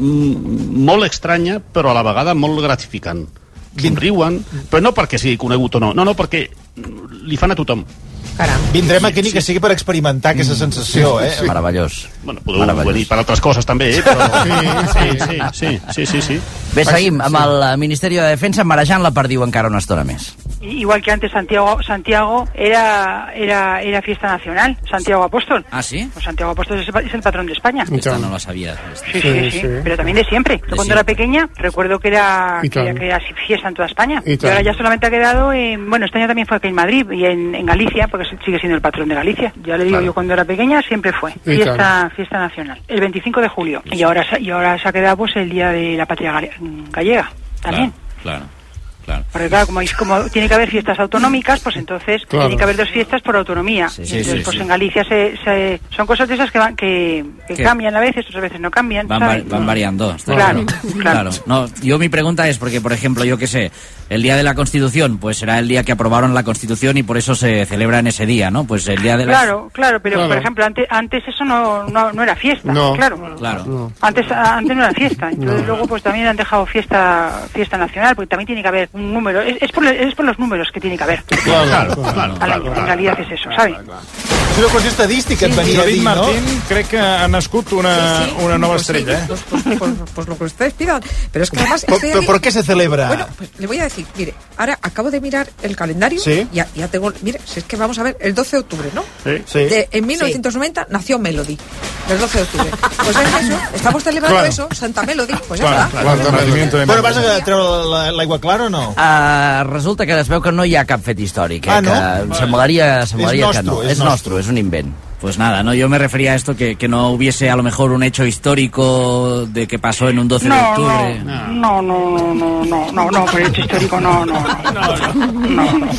[SPEAKER 23] mm, molt estranya, però a la vegada molt gratificant. Somriuen, però no perquè sigui conegut o no, no, no, perquè li fan a tothom.
[SPEAKER 5] Caram.
[SPEAKER 1] Vindrem aquí ni que sigui per experimentar aquesta sensació, eh?
[SPEAKER 22] Sí. Meravellós.
[SPEAKER 23] Bueno, podeu venir per altres coses també, eh? Però... Sí, sí, sí, sí, sí, sí.
[SPEAKER 22] Bé, seguim amb el Ministeri de Defensa marejant la perdiu encara una estona més.
[SPEAKER 7] Igual que antes Santiago Santiago era era era fiesta nacional, Santiago Apóstol.
[SPEAKER 10] ¿Ah, sí?
[SPEAKER 7] Pues Santiago Apóstol es, es el patrón de España.
[SPEAKER 10] Esta no lo sabía.
[SPEAKER 7] Sí, sí, sí, pero también de siempre. Yo cuando era pequeña recuerdo que era,
[SPEAKER 8] Y
[SPEAKER 7] que era,
[SPEAKER 8] tal.
[SPEAKER 7] que era fiesta en toda España.
[SPEAKER 8] Y
[SPEAKER 7] Y,
[SPEAKER 8] tal.
[SPEAKER 7] ahora ya solamente ha quedado en... Bueno, este año también fue aquí en Madrid y en, en Galicia, porque sigue siendo el patrón de Galicia. Ya le digo,
[SPEAKER 8] Claro.
[SPEAKER 7] yo cuando era pequeña siempre fue
[SPEAKER 8] Y
[SPEAKER 7] fiesta
[SPEAKER 8] tal.
[SPEAKER 7] fiesta nacional. El veinticinco de julio. Y ahora, se- y ahora se ha quedado pues el Día de la Patria Gale- Gallega también.
[SPEAKER 10] Claro, claro.
[SPEAKER 7] Porque claro, como, es- como tiene que haber fiestas autonómicas, pues entonces
[SPEAKER 8] Claro.
[SPEAKER 7] tiene que haber dos fiestas por autonomía.
[SPEAKER 10] Sí,
[SPEAKER 7] Y
[SPEAKER 10] sí,
[SPEAKER 7] entonces,
[SPEAKER 10] sí,
[SPEAKER 7] pues
[SPEAKER 10] sí.
[SPEAKER 7] en Galicia se, se- son cosas de esas que van que, que
[SPEAKER 10] ¿Qué?
[SPEAKER 7] cambian a veces, otras veces no cambian.
[SPEAKER 10] Van,
[SPEAKER 7] ¿sabes?
[SPEAKER 10] va- van variando. Está
[SPEAKER 7] Claro,
[SPEAKER 10] claro.
[SPEAKER 7] claro.
[SPEAKER 10] No, yo mi pregunta es porque, por ejemplo, yo qué sé, el día de la Constitución, pues será el día que aprobaron la Constitución y por eso se celebra en ese día, ¿no? Pues el día de la...
[SPEAKER 7] Claro, claro, pero
[SPEAKER 8] Claro.
[SPEAKER 7] por ejemplo, antes, antes eso no, no, no era fiesta,
[SPEAKER 8] No.
[SPEAKER 7] claro.
[SPEAKER 10] Claro.
[SPEAKER 7] Antes, antes no era fiesta, entonces
[SPEAKER 8] No.
[SPEAKER 7] luego pues también han dejado fiesta fiesta nacional, porque también tiene que haber un número, es, es, por, es por los números que tiene que haber.
[SPEAKER 23] Claro, claro, claro.
[SPEAKER 7] A la- en realidad es eso, ¿sabes?
[SPEAKER 1] És una qüestió estadística, et venia a
[SPEAKER 9] Judit
[SPEAKER 1] dir, no?
[SPEAKER 9] Martín crec que ha nascut una,
[SPEAKER 5] Sí, sí.
[SPEAKER 9] una nova
[SPEAKER 5] Pues sí,
[SPEAKER 9] estrella, eh?
[SPEAKER 5] pues, pues, pues, pues lo que ustedes pidan. Pero es que además
[SPEAKER 1] ¿Por,
[SPEAKER 5] estoy
[SPEAKER 1] por-
[SPEAKER 5] aquí-
[SPEAKER 1] por qué se celebra?
[SPEAKER 5] Bueno, pues le voy a decir, mire, ahora acabo de mirar el calendario.
[SPEAKER 1] Sí.
[SPEAKER 5] Ya, ya tengo, mire, si es que vamos a ver, el doce de octubre, ¿no?
[SPEAKER 23] Sí.
[SPEAKER 1] Sí.
[SPEAKER 5] De- en mil novecientos noventa nació Melody, el doce de octubre. Pues es eso, estamos celebrando
[SPEAKER 9] Claro.
[SPEAKER 5] eso, Santa Melody, pues ya
[SPEAKER 9] Clar,
[SPEAKER 5] está.
[SPEAKER 9] clar, el nacimiento de
[SPEAKER 1] Bueno,
[SPEAKER 9] Melody.
[SPEAKER 1] vas a treure la- l'aigua clara o no?
[SPEAKER 22] Uh, resulta que es veu que no hi ha cap fet històric, eh?
[SPEAKER 1] Ah, no?
[SPEAKER 22] Que semblaria, semblaria
[SPEAKER 1] És
[SPEAKER 22] que no.
[SPEAKER 1] nostre, és
[SPEAKER 22] És nostre, és un invent.
[SPEAKER 10] Pues nada, no, yo me refería a esto que, que no hubiese a lo mejor un hecho histórico de que pasó en un doce de
[SPEAKER 7] No,
[SPEAKER 10] octubre.
[SPEAKER 7] no, no, no, no, no, no, no, por hecho histórico no, no, no, no, no.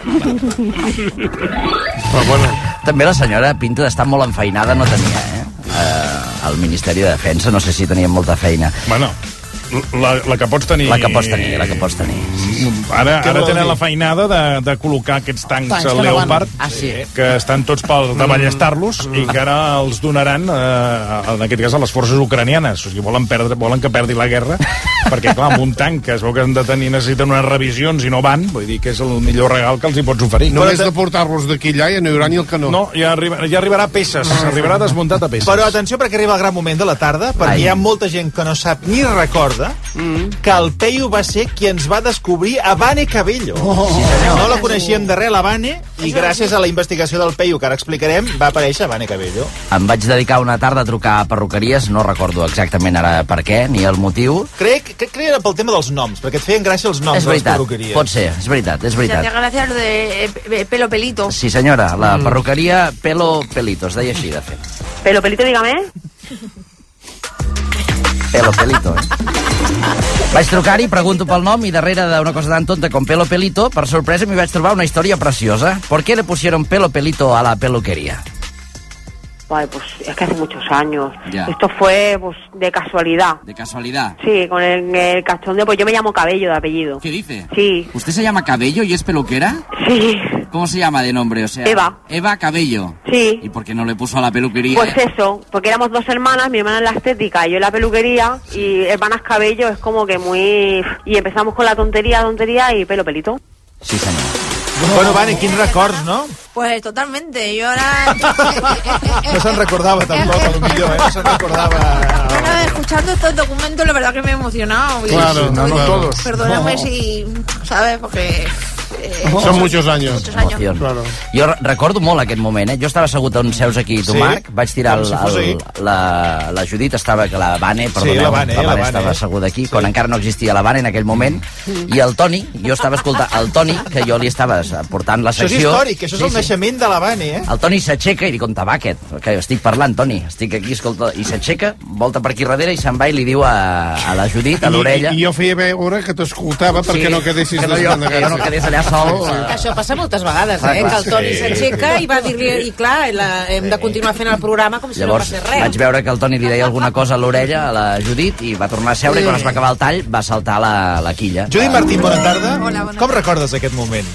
[SPEAKER 8] Però bueno,
[SPEAKER 22] També la senyora pinta d'estar molt enfeinada, no tenia, eh? Uh, al Ministeri de Defensa, no sé si tenia molta feina.
[SPEAKER 9] Bueno, la, la que pots tenir...
[SPEAKER 22] La que pots tenir, la que pots tenir.
[SPEAKER 9] Ara,
[SPEAKER 1] Què
[SPEAKER 22] Mm.
[SPEAKER 9] ara
[SPEAKER 1] vol
[SPEAKER 9] tenen
[SPEAKER 1] dir?
[SPEAKER 9] la feinada de, de col·locar aquests tancs
[SPEAKER 5] Tancs que no
[SPEAKER 9] Leopard,
[SPEAKER 5] van.
[SPEAKER 22] Ah, sí?
[SPEAKER 9] que estan tots pel de ballestar-los i que ara els donaran, eh, en aquest cas, a les forces ucranianes. O sigui, volen, perdre, volen que perdi la guerra, perquè, clar, amb un tanc que es veu que han de tenir, necessiten unes revisions i no van, vull dir que és el millor regal que els hi pots oferir.
[SPEAKER 8] només de portar-los d'aquí allà ja no hi haurà ni el canó.
[SPEAKER 9] No, ja, arriba, ja arribarà a peces, arribarà desmuntat a peces.
[SPEAKER 1] Però atenció, perquè arriba el gran moment de la tarda, perquè
[SPEAKER 22] Ai.
[SPEAKER 1] hi ha molta gent que no sap ni recorda que el Peyu va ser qui ens va descobrir a Vane Cabello.
[SPEAKER 22] Oh.
[SPEAKER 1] No la coneixíem de res, la Vane, i gràcies a la investigació del Peyu, que ara explicarem, va aparèixer Vane Cabello.
[SPEAKER 22] Em vaig dedicar una tarda a trucar a perruqueries, no recordo exactament ara per què, ni el motiu.
[SPEAKER 1] Crec, crec que era pel tema dels noms, perquè et feien gràcia els noms
[SPEAKER 22] És
[SPEAKER 1] de les
[SPEAKER 22] veritat,
[SPEAKER 1] perruqueries.
[SPEAKER 22] pot ser, és veritat, és
[SPEAKER 24] Me hacía
[SPEAKER 22] veritat.
[SPEAKER 24] gracia lo de eh, pelo pelito.
[SPEAKER 22] Sí, senyora, la perruqueria Pelo Pelito, es deia així, de fet.
[SPEAKER 24] Pelo pelito, dígame.
[SPEAKER 22] Pelo Pelito, eh? Vaig trucar-hi, pregunto pel nom i darrere d'una cosa tan tonta com Pelo Pelito, per sorpresa m'hi vaig trobar una història preciosa. ¿Por qué le pusieron Pelo Pelito a la peluquería?
[SPEAKER 24] Vale, pues es que hace muchos años.
[SPEAKER 10] Ya.
[SPEAKER 24] Esto fue pues de casualidad.
[SPEAKER 10] ¿De casualidad?
[SPEAKER 24] Sí, con el, el cachondeo, pues yo me llamo Cabello de apellido.
[SPEAKER 10] ¿Qué dice?
[SPEAKER 24] Sí.
[SPEAKER 10] ¿Usted se llama Cabello y es peluquera?
[SPEAKER 24] Sí.
[SPEAKER 10] ¿Cómo se llama de nombre? O sea,
[SPEAKER 24] Eva.
[SPEAKER 10] Eva Cabello.
[SPEAKER 24] Sí.
[SPEAKER 10] ¿Y por qué no le puso a la peluquería?
[SPEAKER 24] Pues eso, porque éramos dos hermanas, mi hermana en la estética y yo en la peluquería, y hermanas Cabello es como que muy... Y empezamos con la tontería, tontería y pelo pelito.
[SPEAKER 10] Sí, senyor.
[SPEAKER 1] Bueno, Vane, quins records, no?
[SPEAKER 5] Pues totalmente, yo ahora...
[SPEAKER 1] No se'n recordava tampoc, a lo millor, eh? No se'n recordava...
[SPEAKER 5] Ahora, escuchando estos documentos, la verdad que me he emocionado.
[SPEAKER 8] Claro, no, no todos.
[SPEAKER 5] Perdóname
[SPEAKER 8] No.
[SPEAKER 5] si... ¿Sabes? Porque... Eh,
[SPEAKER 8] Son muchos años.
[SPEAKER 5] Muchos años.
[SPEAKER 22] Emoció. Claro. Jo re- recordo molt aquest moment, eh? Jo estava assegut on seus aquí tu,
[SPEAKER 1] Sí?
[SPEAKER 22] Marc, vaig tirar
[SPEAKER 1] Com
[SPEAKER 22] el,
[SPEAKER 1] si fos
[SPEAKER 22] el,
[SPEAKER 1] ahir.
[SPEAKER 22] la, la Judit, estava, que la Vane, perdoneu,
[SPEAKER 1] la Vane,
[SPEAKER 22] la
[SPEAKER 1] la
[SPEAKER 22] Vane
[SPEAKER 1] Vane.
[SPEAKER 22] estava asseguda aquí, quan encara no existia la Vane en aquell moment, i el Toni, jo estava escoltant, el Toni, que jo li estava portant la
[SPEAKER 1] Això és
[SPEAKER 22] secció...
[SPEAKER 1] històric, això és el naixement de la Vane, eh?
[SPEAKER 22] El Toni s'aixeca i dic, on te va aquest? Que estic parlant, Toni, estic aquí, escolta... I s'aixeca, volta per aquí darrere i se'n va i li diu a, a la Judit, a l'orella...
[SPEAKER 8] I, I jo feia veure que t'escoltava perquè no quedessis
[SPEAKER 22] que no, jo, que jo no quedés allà sol.
[SPEAKER 5] Que això passa moltes vegades,
[SPEAKER 22] Clar,
[SPEAKER 5] eh?
[SPEAKER 22] clar.
[SPEAKER 5] Que el Toni
[SPEAKER 22] Sí.
[SPEAKER 5] s'aixeca i va dir-li... I clar, la, hem de continuar fent el programa com si
[SPEAKER 22] Llavors
[SPEAKER 5] no passés res.
[SPEAKER 22] vaig veure que el Toni li deia alguna cosa a l'orella a la Judit i va tornar a seure i quan es va acabar el tall va saltar la, la quilla.
[SPEAKER 1] Judit Martín, bona tarda.
[SPEAKER 5] Hola, bona
[SPEAKER 1] Com recordes aquest moment?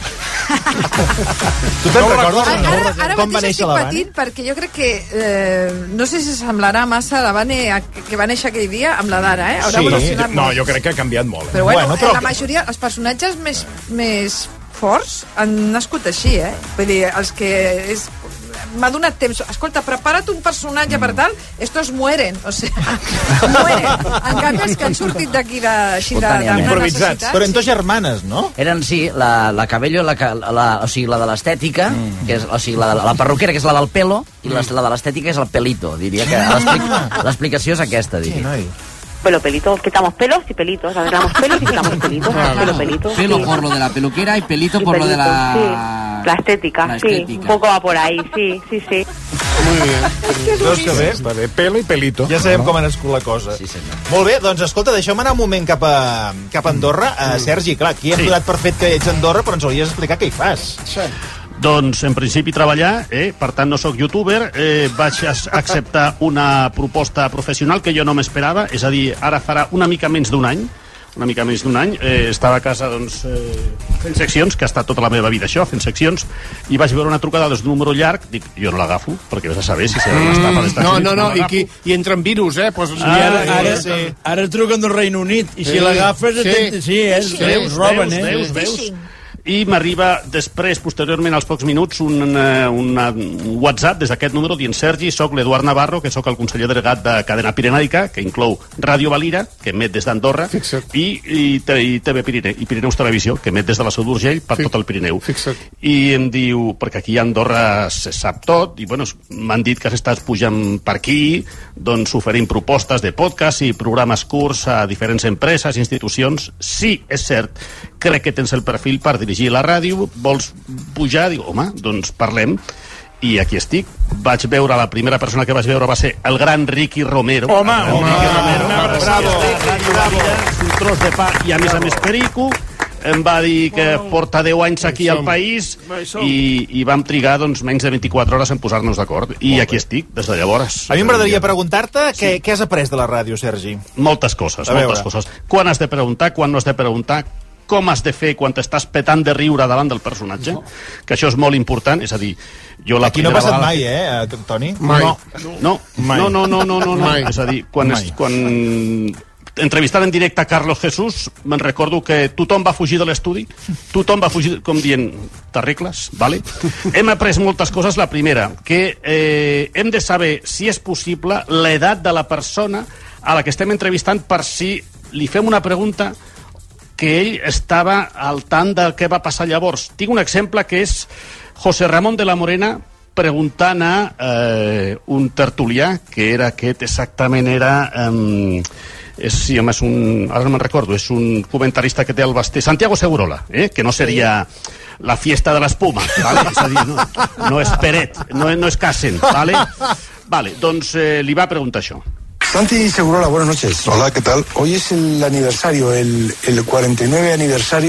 [SPEAKER 1] Tu te'n recordes?
[SPEAKER 2] Ara, ara, ara
[SPEAKER 1] Com va
[SPEAKER 2] mateix
[SPEAKER 1] néixer
[SPEAKER 2] estic
[SPEAKER 1] la Vane?
[SPEAKER 2] patint perquè jo crec que eh, no sé si semblarà massa la Vane a- que va néixer aquell dia amb la d'ara, eh? Haurà
[SPEAKER 9] Sí,
[SPEAKER 2] evolucionat
[SPEAKER 9] no,
[SPEAKER 2] molt.
[SPEAKER 9] jo crec que ha canviat molt.
[SPEAKER 2] Però bueno,
[SPEAKER 9] Bueno,
[SPEAKER 2] però...
[SPEAKER 9] però-
[SPEAKER 2] la majoria, els personatges més, més forts han nascut així, eh? Vull dir, els que... És, m'ha donat temps. Escolta, prepara't un personatge per tal, estos mueren, o sea, mueren. En canvi, els que han sortit d'aquí de, així de, de una necessitat...
[SPEAKER 1] Però en dos germanes, no?
[SPEAKER 22] Eren, sí, la, la Cabello, la, ca- la, o sigui, la de l'estètica, mm. que és, o sigui, la, la perruquera, que és la del pelo, i la, la de l'estètica és el pelito, diria que l'explic- l'explicació és aquesta, diria.
[SPEAKER 24] Pelo pelito, quitamos pelos y pelitos, arreglamos pelos y quitamos pelitos. Pelo pelito.
[SPEAKER 10] Pelo
[SPEAKER 24] sí.
[SPEAKER 10] por lo de la peluquera y pelito
[SPEAKER 24] Y
[SPEAKER 10] por lo de
[SPEAKER 24] pelito,
[SPEAKER 10] la...
[SPEAKER 24] sí. La estética,
[SPEAKER 10] La
[SPEAKER 24] sí.
[SPEAKER 10] estética.
[SPEAKER 24] Un poco va por ahí, sí, sí, sí.
[SPEAKER 8] Muy bien.
[SPEAKER 1] Veus que bé?
[SPEAKER 9] Està bé, pelo i pelito.
[SPEAKER 1] Ja sabem com ha nascut la cosa.
[SPEAKER 22] Sí, senyor.
[SPEAKER 1] Molt bé, doncs escolta, deixeu-me anar un moment cap a, cap a Andorra. Uh, Sergi, clar, aquí hem
[SPEAKER 23] Sí.
[SPEAKER 1] donat per fet que ets a Andorra, però ens hauries d'explicar què hi fas.
[SPEAKER 8] Sí.
[SPEAKER 23] Doncs, en principi, treballar, eh? Per tant, no sóc youtuber. Eh, vaig as- acceptar una proposta professional que jo no m'esperava, és a dir, ara farà una mica menys d'un any, una mica més d'un any, eh, estava a casa doncs, eh, fent seccions, que ha estat tota la meva vida això, fent seccions, i vaig veure una trucada des d'un número llarg, dic, jo no l'agafo, perquè vés a saber si serà una estafa d'Estats
[SPEAKER 8] No,
[SPEAKER 23] Units.
[SPEAKER 8] no, no, i,
[SPEAKER 23] l'agafo.
[SPEAKER 8] qui, i entren virus, eh? Pues,
[SPEAKER 23] Ah,
[SPEAKER 8] I
[SPEAKER 23] ara- ara-
[SPEAKER 8] sí.
[SPEAKER 6] Ara truquen del Regne Unit i si
[SPEAKER 8] Sí.
[SPEAKER 6] l'agafes
[SPEAKER 8] Sí.
[SPEAKER 6] sí, sí, és,
[SPEAKER 23] Veus,
[SPEAKER 6] veus, roben,
[SPEAKER 23] veus,
[SPEAKER 6] eh?
[SPEAKER 23] veus, veus. I m'arriba després, posteriorment, als pocs minuts, un, eh, una, un WhatsApp des d'aquest número dient Sergi, sóc l'Eduard Navarro, que sóc el conseller delegat de Cadena Pirenaica, que inclou Ràdio Valira, que emet des d'Andorra, i, i, te- i T V Pirineu, i Pirineus Televisió, que emet des de la Seu d'Urgell per tot el Pirineu.
[SPEAKER 8] Fixa't.
[SPEAKER 23] I em diu, perquè aquí a Andorra se sap tot, i bueno, m'han dit que s'estàs pujant per aquí, doncs oferim propostes de podcast i programes curts a diferents empreses, institucions. Sí, és cert, crec que tens el perfil per dirigir la ràdio, vols pujar? Dic, home, doncs parlem. I aquí estic. Vaig veure, la primera persona que vaig veure va ser el gran Ricky Romero.
[SPEAKER 9] Home,
[SPEAKER 23] el gran
[SPEAKER 9] home,
[SPEAKER 23] Ricky Romero.
[SPEAKER 9] una abraçada.
[SPEAKER 23] Ràdio Valira, un tros de pa i a més a més perico. Em va dir que porta deu anys aquí al país i, i vam trigar doncs, menys de vint-i-quatre hores en posar-nos d'acord. I aquí estic, des de llavors.
[SPEAKER 1] A mi m'agradaria preguntar-te sí. què, què has après de la ràdio, Sergi.
[SPEAKER 23] Moltes coses,
[SPEAKER 1] A
[SPEAKER 23] moltes
[SPEAKER 1] veure.
[SPEAKER 23] coses. Quan has de preguntar, quan no has de preguntar, com has de fer quan t'estàs petant de riure davant del personatge, no. que això és molt important, és a dir, jo la
[SPEAKER 1] Aquí no ha
[SPEAKER 23] primera
[SPEAKER 1] passat
[SPEAKER 23] vegada-
[SPEAKER 1] mai, eh, Toni?
[SPEAKER 23] Mai. No, no,
[SPEAKER 1] Mai.
[SPEAKER 23] no, no, no, no, no, no.
[SPEAKER 1] Mai.
[SPEAKER 23] És a dir, quan,
[SPEAKER 1] Mai.
[SPEAKER 23] es, quan entrevistant en directe a Carlos Jesús, me'n recordo que tothom va fugir de l'estudi, tothom va fugir, com dient, t'arregles, vale? Hem après moltes coses. La primera, que eh, hem de saber, si és possible, l'edat de la persona a la que estem entrevistant per si li fem una pregunta que ell estava al tant del que va passar llavors. Tinc un exemple que és José Ramón de la Morena preguntant a eh, un tertulià, que era aquest exactament, era... Eh, és, sí, home, és un, ara no me'n recordo, és un comentarista que té el Basté, Santiago Segurola, eh, que no seria la fiesta de l'espuma, ¿vale? És a dir, no, no és Peret, no, no és Casen, ¿vale? Vale, doncs eh, li va preguntar això.
[SPEAKER 11] Santi Segurola, buenas noches. Hola, ¿qué tal? Hoy es el aniversario, el, el cuarenta y nueve aniversario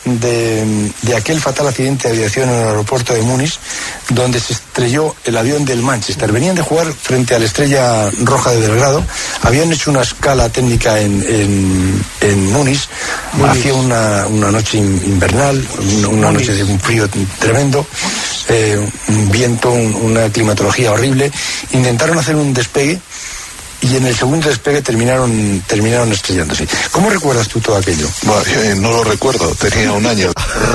[SPEAKER 4] de, de aquel fatal accidente de aviación en el aeropuerto de Múnich, donde se estrelló el avión del Manchester. Venían de jugar frente a la Estrella Roja de Belgrado, habían hecho una escala técnica en, en, en Múnich, Múnich. Hacía una, una noche invernal, una, una noche de un frío tremendo, eh, un viento, un, una climatología horrible. Intentaron hacer un despegue y en el segundo despegue terminaron terminaron estrellándose. ¿Cómo recuerdas tú todo aquello?
[SPEAKER 11] Bueno, yo no lo recuerdo, tenía un año.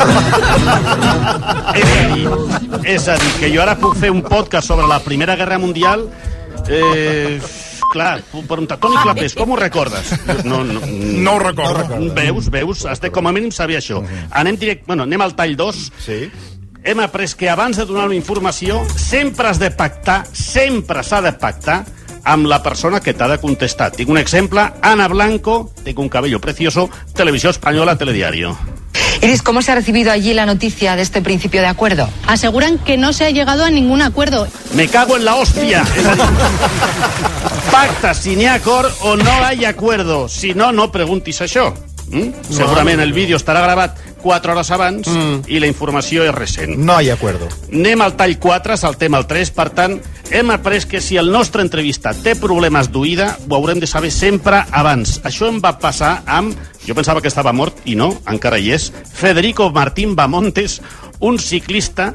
[SPEAKER 23] És a dir, és a dir, que jo ara puc fer un podcast sobre la Primera Guerra Mundial. Eh, clar, puc preguntar, Toni Clapés, com ho recordes? No, no,
[SPEAKER 9] no ho recordo.
[SPEAKER 23] Veus, veus, has de com a mínim saber això. Anem direct, bueno, anem al tall dos.
[SPEAKER 1] Sí.
[SPEAKER 23] Hem après que abans de donar una informació sempre has de pactar, sempre s'ha de pactar amb la persona que t'ha de contestar. Tinc un exemple, Ana Blanco, tengo un cabello precioso, Televisión Española, Telediario.
[SPEAKER 12] Iris, ¿cómo se ha recibido allí la noticia de este principio de acuerdo? Aseguran que no se ha llegado a ningún acuerdo.
[SPEAKER 23] Me cago en la hostia. Pacta si n'hi ha acord o no hi ha acuerdo. Si no, no preguntis això. Mm? No, segurament el vídeo estarà gravat quatre hores abans mm. i la informació és recent.
[SPEAKER 1] No hi ha acuerdo.
[SPEAKER 23] Anem al tall quatre, saltem al tres, per tant, hem après que si el nostre entrevistat té problemes d'oïda, ho haurem de saber sempre abans. Això em va passar amb, jo pensava que estava mort, i no, encara hi és, Federico Martín Bamontes, un ciclista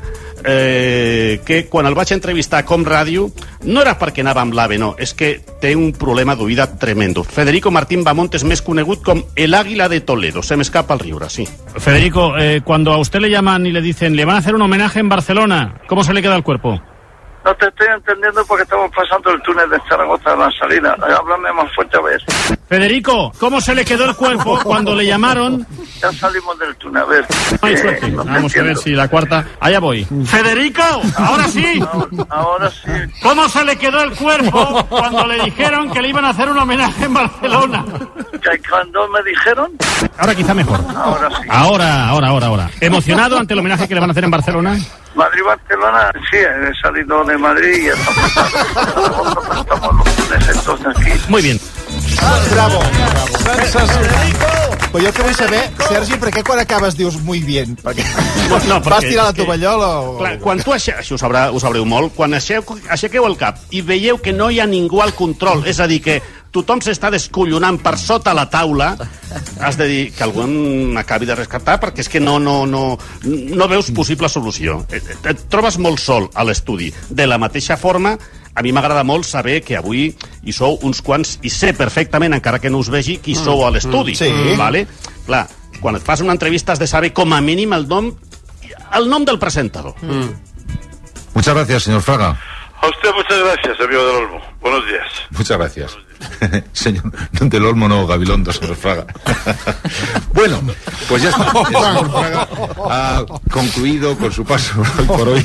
[SPEAKER 23] eh, que quan el vaig entrevistar a Com Ràdio no era perquè anava amb l'AVE, no, és que té un problema d'oïda tremendo. Federico Martín Bamontes, més conegut com el Águila de Toledo. Se me escapa el riure, sí.
[SPEAKER 13] Federico, eh, cuando a usted le llaman y le dicen le van a hacer un homenaje en Barcelona, ¿cómo se le queda el cuerpo?
[SPEAKER 25] No te estoy entendiendo porque estamos pasando el túnel de Zaragoza a la salida. Háblame más fuerte a ver.
[SPEAKER 13] Federico, ¿cómo se le quedó el cuerpo cuando le llamaron?
[SPEAKER 25] Ya salimos del túnel, a ver.
[SPEAKER 13] No hay suerte.
[SPEAKER 25] No
[SPEAKER 13] Vamos entiendo. a ver si la cuarta... Allá voy. Federico, ahora sí.
[SPEAKER 25] Ahora, ahora sí.
[SPEAKER 13] ¿Cómo se le quedó el cuerpo cuando le dijeron que le iban a hacer un homenaje en Barcelona?
[SPEAKER 25] ¿Que cuando me dijeron?
[SPEAKER 13] Ahora quizá mejor.
[SPEAKER 25] Ahora sí.
[SPEAKER 13] Ahora, ahora, ahora, ahora. ¿Emocionado ante el homenaje que le van a hacer en Barcelona?
[SPEAKER 25] Madrid-Barcelona, sí, he salido de Madrid y estamos, estamos los lunes estos aquí.
[SPEAKER 13] Muy bien.
[SPEAKER 1] Bravo, bravo. Però jo que vull saber, Sergi, per què quan acabes dius muy bien? Perquè
[SPEAKER 23] no, no,
[SPEAKER 1] vas tirar la tovallola o...
[SPEAKER 23] Clar, quan tu aixequeu, això ho, sabrà, ho sabreu molt, quan aixequeu, aixequeu el cap i veieu que no hi ha ningú al control, és a dir, que tothom s'està descollonant per sota la taula, has de dir que algú acabi de rescatar, perquè és que no, no, no, no veus possible solució. Et, et trobes molt sol a l'estudi. De la mateixa forma, a mi m'agrada molt saber que avui hi sou uns quants, i sé perfectament, encara que no us vegi, qui sou a l'estudi.
[SPEAKER 1] Sí.
[SPEAKER 23] Vale? Clar, quan et fas una entrevista has de saber com a mínim el nom, el nom del presentador.
[SPEAKER 11] Mm. Muchas gracias, señor Fraga.
[SPEAKER 25] A usted muchas gracias, amigo del Olmo. Buenos días.
[SPEAKER 11] Muchas gracias. Señor del Olmo, no, Gabilondo, señor Fraga. Bueno, pues ya está. El señor Fraga ha concluido con su paso hoy por hoy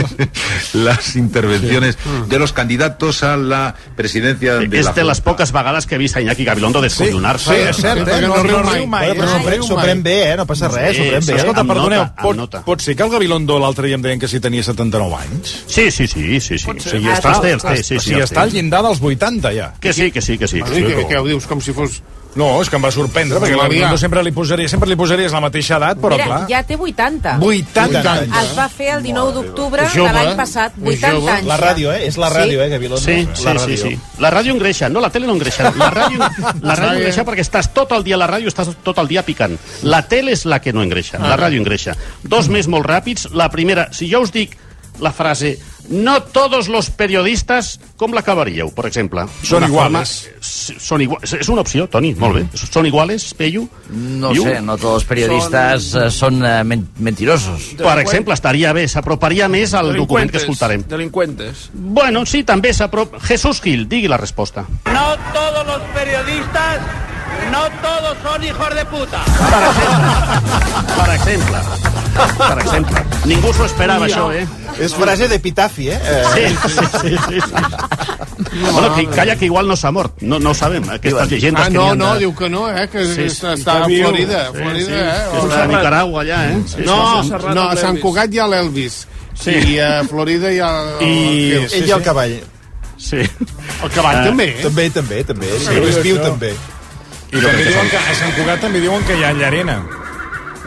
[SPEAKER 11] las intervenciones de los candidatos a la presidencia de
[SPEAKER 23] és
[SPEAKER 11] la
[SPEAKER 23] de les poques vegades que he vist a Iñaki Gabilondo descollonar-se.
[SPEAKER 1] Sí, sí, és cert, eh? No, no riu mai. mai. Però s'ho pren bé, eh? No passa res, s'ho pren bé.
[SPEAKER 9] Escolta, perdoneu, pot,
[SPEAKER 23] nota.
[SPEAKER 9] pot ser que el Gabilondo l'altre dia em deien que si tenia setanta-nou anys?
[SPEAKER 23] Sí, sí, sí, sí, sí.
[SPEAKER 9] O sigui, està,
[SPEAKER 23] els té, els té, sí, sí,
[SPEAKER 9] sí, està al llindar dels vuitanta, ja.
[SPEAKER 23] Que sí, que sí, que sí.
[SPEAKER 8] Ah, sí, que, que ho dius com si fos...
[SPEAKER 9] No, és que em va sorprendre, perquè el Gabilondo sempre li posaria, sempre li posaries la mateixa edat, però
[SPEAKER 5] Mira,
[SPEAKER 9] clar...
[SPEAKER 5] ja té vuitanta.
[SPEAKER 9] vuitanta anys.
[SPEAKER 5] Es va fer el dinou d'octubre
[SPEAKER 8] Jove,
[SPEAKER 5] de l'any passat, vuitanta anys.
[SPEAKER 1] La ràdio, eh? És la ràdio, eh, Gabilondo?
[SPEAKER 23] Sí, sí,
[SPEAKER 1] la
[SPEAKER 23] sí, sí. La ràdio engreixa, no, la tele no engreixa. La ràdio, la ràdio engreixa perquè estàs tot el dia a la ràdio, estàs tot el dia picant. La tele és la que no engreixa, la ràdio engreixa. Dos més molt ràpids. La primera, si jo us dic la frase no todos los periodistas, com l'acabaríeu, per exemple?
[SPEAKER 9] Són iguales.
[SPEAKER 23] Forma, són iguales. És una opció, Toni, molt bé. Són iguales, Peyu?
[SPEAKER 22] No Iu? sé, no todos los periodistas son, son uh, men mentirosos.
[SPEAKER 23] Per exemple, estaria bé, s'aproparia més al document que escoltarem.
[SPEAKER 3] Delincuentes.
[SPEAKER 23] Bueno, sí, també s'apropa... Jesús Gil, digui la resposta.
[SPEAKER 26] No todos los periodistas, no todos son hijos de puta.
[SPEAKER 23] Per exemple, per exemple, per exemple. Ningú s'ho esperava, això, eh?
[SPEAKER 1] És frase d'epitafi, eh?
[SPEAKER 23] Sí, sí, sí, sí, sí. Bueno, que, calla, que igual no s'ha mort. No, no ho sabem, aquestes llegendes
[SPEAKER 8] ah,
[SPEAKER 23] que
[SPEAKER 8] no,
[SPEAKER 23] n'hi ha.
[SPEAKER 8] no, diu que no, eh? Que
[SPEAKER 23] sí,
[SPEAKER 8] està, està a Florida, sí, Florida,
[SPEAKER 23] sí,
[SPEAKER 8] eh?
[SPEAKER 23] Que està a Nicaragua, allà, eh? Sí,
[SPEAKER 8] no,
[SPEAKER 23] sí, sí.
[SPEAKER 8] no, a Sant Cugat hi ha l'Elvis.
[SPEAKER 23] Sí.
[SPEAKER 8] I a Florida hi ha...
[SPEAKER 1] I ell sí, i el cavall.
[SPEAKER 23] Sí.
[SPEAKER 8] El cavall uh, també, eh?
[SPEAKER 1] També, també, també. Sí, és viu, també.
[SPEAKER 9] I també diuen que a Sant Cugat també diuen que hi ha llarena.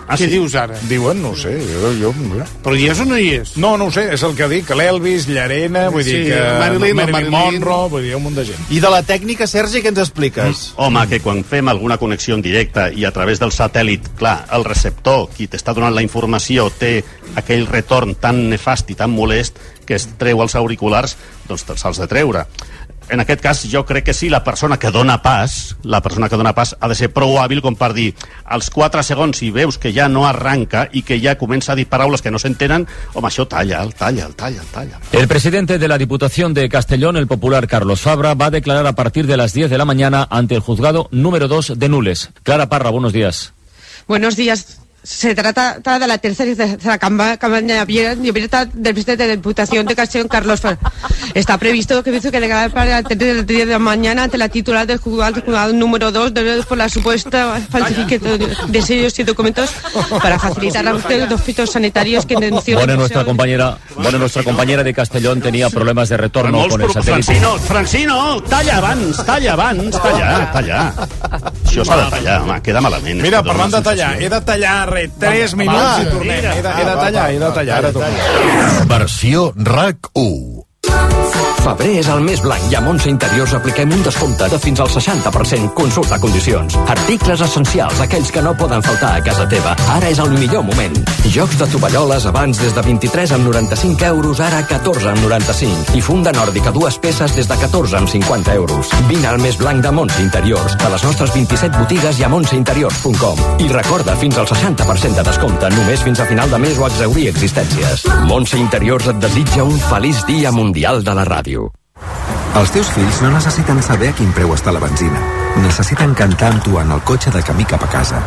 [SPEAKER 23] Ah,
[SPEAKER 8] Què
[SPEAKER 23] sí?
[SPEAKER 8] dius ara?
[SPEAKER 9] Diuen, no ho sé, jo... jo
[SPEAKER 8] Però hi és o no hi és?
[SPEAKER 9] no, no ho sé, és el que dic, l'Elvis, Llarena, vull dir
[SPEAKER 8] Sí,
[SPEAKER 9] que...
[SPEAKER 8] Marilyn,
[SPEAKER 9] Marilyn
[SPEAKER 8] Marilyn.
[SPEAKER 9] Monroe, vull dir, un munt de gent.
[SPEAKER 1] I de la tècnica, Sergi, què ens expliques?
[SPEAKER 23] Mm. Home, que quan fem alguna connexió en directe i a través del satèl·lit, clar, el receptor, qui t'està donant la informació, té aquell retorn tan nefast i tan molest que es treu els auriculars, doncs te'ls has de treure. En aquest cas, jo crec que sí, la persona que dona pas, la persona que dona pas ha de ser prou hàbil com per dir, als quatre segons, si veus que ja no arranca i que ja comença a dir paraules que no s'entenen, home, això talla, el talla, el talla, el talla.
[SPEAKER 14] El presidente de la Diputación de Castellón, el popular Carlos Fabra, va a declarar a partir de las diez de la mañana ante el juzgado número dos de Nules. Clara Parra, buenos días.
[SPEAKER 15] Buenos días. Se trata de la tercera campaña abierta del presidente de la Diputación de Castellón, Carlos Fabra. Está previsto que dice que declarar para el diez de la mañana ante la titular del juzgado, juzgado número dos por la supuesta falsificación de sellos y documentos para facilitar la búsqueda de los fitosanitarios que denunció.
[SPEAKER 14] Bueno, nuestra compañera, bueno, nuestra compañera de Castellón tenía problemas de retorno con el satélite.
[SPEAKER 23] Francino, Francino, talla abans, talla abans, talla, talla. Això s'ha de tallar, home, queda malament.
[SPEAKER 9] Mira, parlant de tallar, he de tallar res, tres minuts i tornem. He de, he de tallar, he de tallar, ara tornem.
[SPEAKER 16] Versió R A C u.
[SPEAKER 19] Febrer és el mes blanc i a Montse Interiors apliquem un descompte de fins al seixanta per cent. Consulta condicions. Articles essencials, aquells que no poden faltar a casa teva. Ara és el millor moment. Jocs de tovalloles abans des de vint-i-tres amb noranta-cinc euros, ara catorze amb noranta-cinc. I funda nòrdica, dues peces des de catorze amb cinquanta euros. Vine al mes blanc de Montse Interiors, a les nostres vint-i-set botigues i a montse interiors punt com. I recorda, fins al seixanta per cent de descompte, només fins a final de mes o exhaurir existències. Montse Interiors et desitja un feliç dia mundial de la ràdio.
[SPEAKER 20] Els teus fills no necessiten saber a quin preu està la benzina. Necessiten cantar amb tu en el cotxe de camí cap a casa.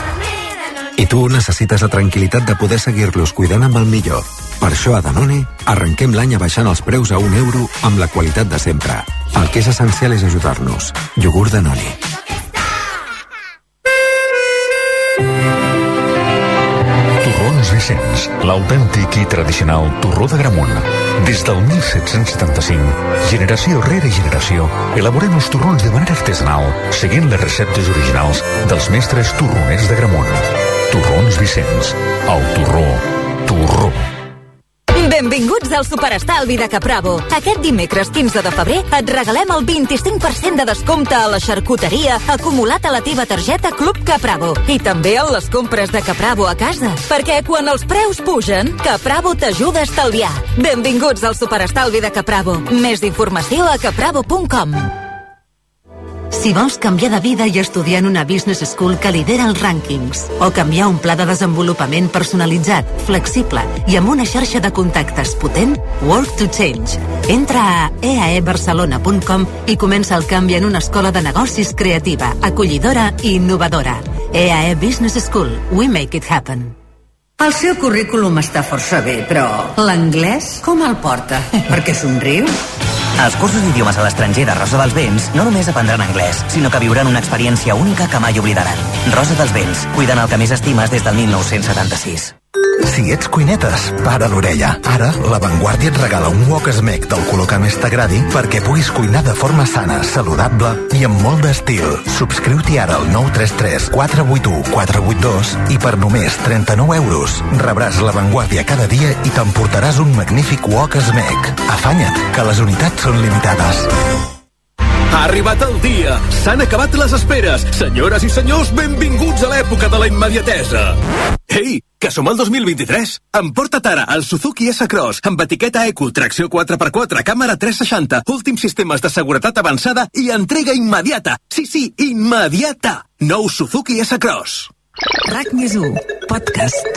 [SPEAKER 20] I tu necessites la tranquil·litat de poder seguir-los cuidant amb el millor. Per això a Danone arrenquem l'any abaixant els preus a un euro amb la qualitat de sempre. El que és essencial és ajudar-nos. Iogurt Danone.
[SPEAKER 17] Torrons Vicenç, l'autèntic i tradicional torró de Gramunt. Des del mil set-cents setanta-cinc, generació rere generació, elaborem els torrons de manera artesanal, seguint les receptes originals dels mestres torroners de Gramunt. Torrons Vicenç, el torró, torró.
[SPEAKER 18] Benvinguts al Superestalvi de Capravo. Aquest dimecres quinze de febrer et regalem el vint-i-cinc per cent de descompte a la xarcuteria acumulat a la teva targeta Club Capravo. I també en les compres de Capravo a casa. Perquè quan els preus pugen, Capravo t'ajuda a estalviar. Benvinguts al Superestalvi de Capravo. Més informació a capravo punt com. Si vols canviar de vida i estudiar en una business school que lidera els rànquings, o canviar un pla de desenvolupament personalitzat, flexible i amb una xarxa de contactes potent, Work to Change. Entra a e a e barcelona punt com i comença el canvi en una escola de negocis creativa, acollidora i innovadora. E a e Business School. We make it happen.
[SPEAKER 21] El seu currículum està força bé, però l'anglès com el porta? Per què somriu?
[SPEAKER 27] Als cursos d'idiomes a l'estranger de Rosa dels Vents no només aprendran anglès, sinó que viuran una experiència única que mai oblidaran. Rosa dels Vents, cuidant el que més estimes des del mil nou-cents setanta-sis.
[SPEAKER 16] Si ets cuinetes, para l'orella. Ara, La Vanguardia et regala un wok smeg del color que més t'agradi perquè puguis cuinar de forma sana, saludable i amb molt d'estil. Subscriu-t'hi ara al nou tres tres quatre vuit u quatre vuit dos i per només trenta-nou euros rebràs La Vanguardia cada dia i t'emportaràs un magnífic wok smeg. Afanya't, que les unitats són limitades.
[SPEAKER 28] Ha arribat el dia! S'han acabat les esperes! Senyores i senyors, benvinguts a l'època de la immediatesa! Ei, que som al dos mil vint-i-tres! Emporta't ara el Suzuki S-Cross amb etiqueta Eco, tracció quatre per quatre, càmera tres seixanta, últims sistemes de seguretat avançada i entrega immediata! Sí, sí, immediata! Nou Suzuki S-Cross.
[SPEAKER 18] R A C més u, podcast.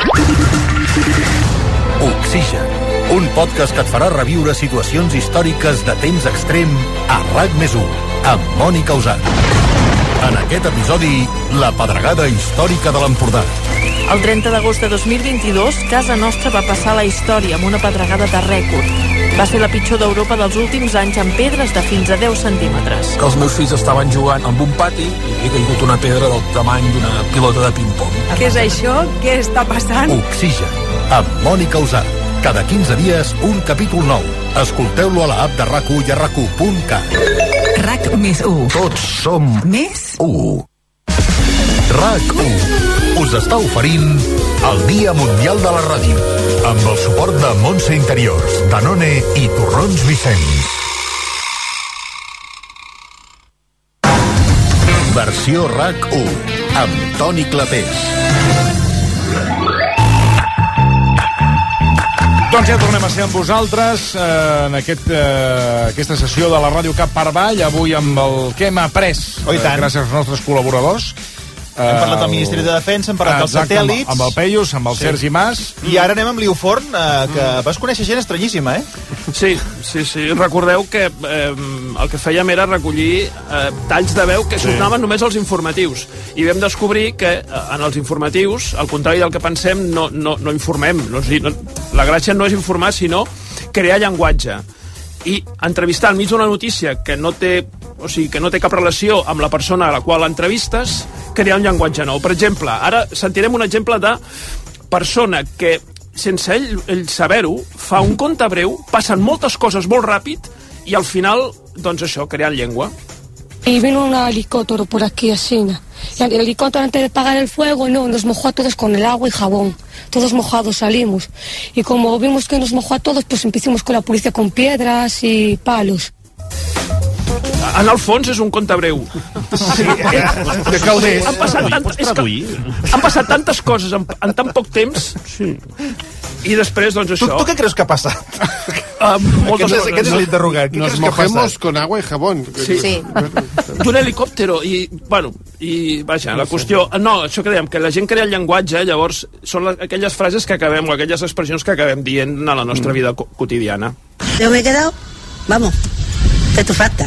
[SPEAKER 16] Oxigen, un podcast que et farà reviure situacions històriques de temps extrem a R A C més u, amb Mònica Usat. En aquest episodi, la pedregada històrica de l'Empordà.
[SPEAKER 29] El trenta d'agost de dos mil vint-i-dos, casa nostra va passar a la història amb una pedregada de rècord. Va ser la pitjor d'Europa dels últims anys amb pedres de fins a deu centímetres.
[SPEAKER 30] Que els meus fills estaven jugant amb un pati i havia caigut una pedra del tamany d'una pilota de ping-pong.
[SPEAKER 2] Què és això? Què està passant?
[SPEAKER 16] Oxigen, amb Mònica Usat. Cada quinze dies, un capítol nou. Escolteu-lo a la app de R A C u i a R A C u punt cat.
[SPEAKER 18] R A C més u.
[SPEAKER 16] Tots som
[SPEAKER 18] Més
[SPEAKER 16] u. R A C u. us està oferint el Dia Mundial de la Ràdio, amb el suport de Montse Interiors, Danone i Torrons Vicenç. Versió R A C u, amb Toni Clapés.
[SPEAKER 9] Doncs ja tornem a ser amb vosaltres eh, en aquest, eh, aquesta sessió de la Ràdio Cap per Avall, avui amb el que hem après,
[SPEAKER 1] oh,
[SPEAKER 9] eh, gràcies als nostres col·laboradors.
[SPEAKER 1] Hem parlat del Ministeri de Defensa, hem parlat dels satèl·lits.
[SPEAKER 9] Amb, amb el Peius, amb el sí. Sergi Mas.
[SPEAKER 1] I ara anem amb l'Iuforn, eh, que mm. vas conèixer gent estranyíssima, eh?
[SPEAKER 3] Sí, sí, sí. Recordeu que eh, el que fèiem era recollir eh, talls de veu que sí. s'ornaven només als informatius. I vam descobrir que eh, en els informatius, al contrari del que pensem, no, no, no informem. No, no, la gràcia no és informar, sinó crear llenguatge. I entrevistar enmig d'una notícia que no té, o sigui, que no té cap relació amb la persona a la qual entrevistes, crear un llenguatge nou. Per exemple, ara sentirem un exemple de persona que, sense ell, ell saber-ho, fa un conte breu, passen moltes coses molt ràpid i al final, doncs això, creant llengua.
[SPEAKER 4] Y vino un helicóptero por aquí, así, ¿no? Y el helicóptero, antes de apagar el fuego, no, nos mojó a todos con el agua y jabón. Todos mojados salimos. Y como vimos que nos mojó a todos, pues empezamos con la policía con piedras y palos.
[SPEAKER 3] En el fons és un conte breu. Sí,
[SPEAKER 8] de Calders.
[SPEAKER 3] Han passat, tant, és que, han passat tantes coses en, en tan poc temps. Sí. I després, doncs, això...
[SPEAKER 1] Tu, tu què creus que ha passat?
[SPEAKER 3] Uh, moltes
[SPEAKER 1] aquest, és, aquest és l'interrogat.
[SPEAKER 8] Nos mojemos con agua y jabón.
[SPEAKER 3] Sí. sí. D'un helicòptero. I, bueno, i, vaja, la qüestió... No, això que dèiem, que la gent crea el llenguatge, llavors són les, aquelles frases que acabem, o aquelles expressions que acabem dient a la nostra vida co quotidiana.
[SPEAKER 5] Yo me he quedado, vamos, petufacta.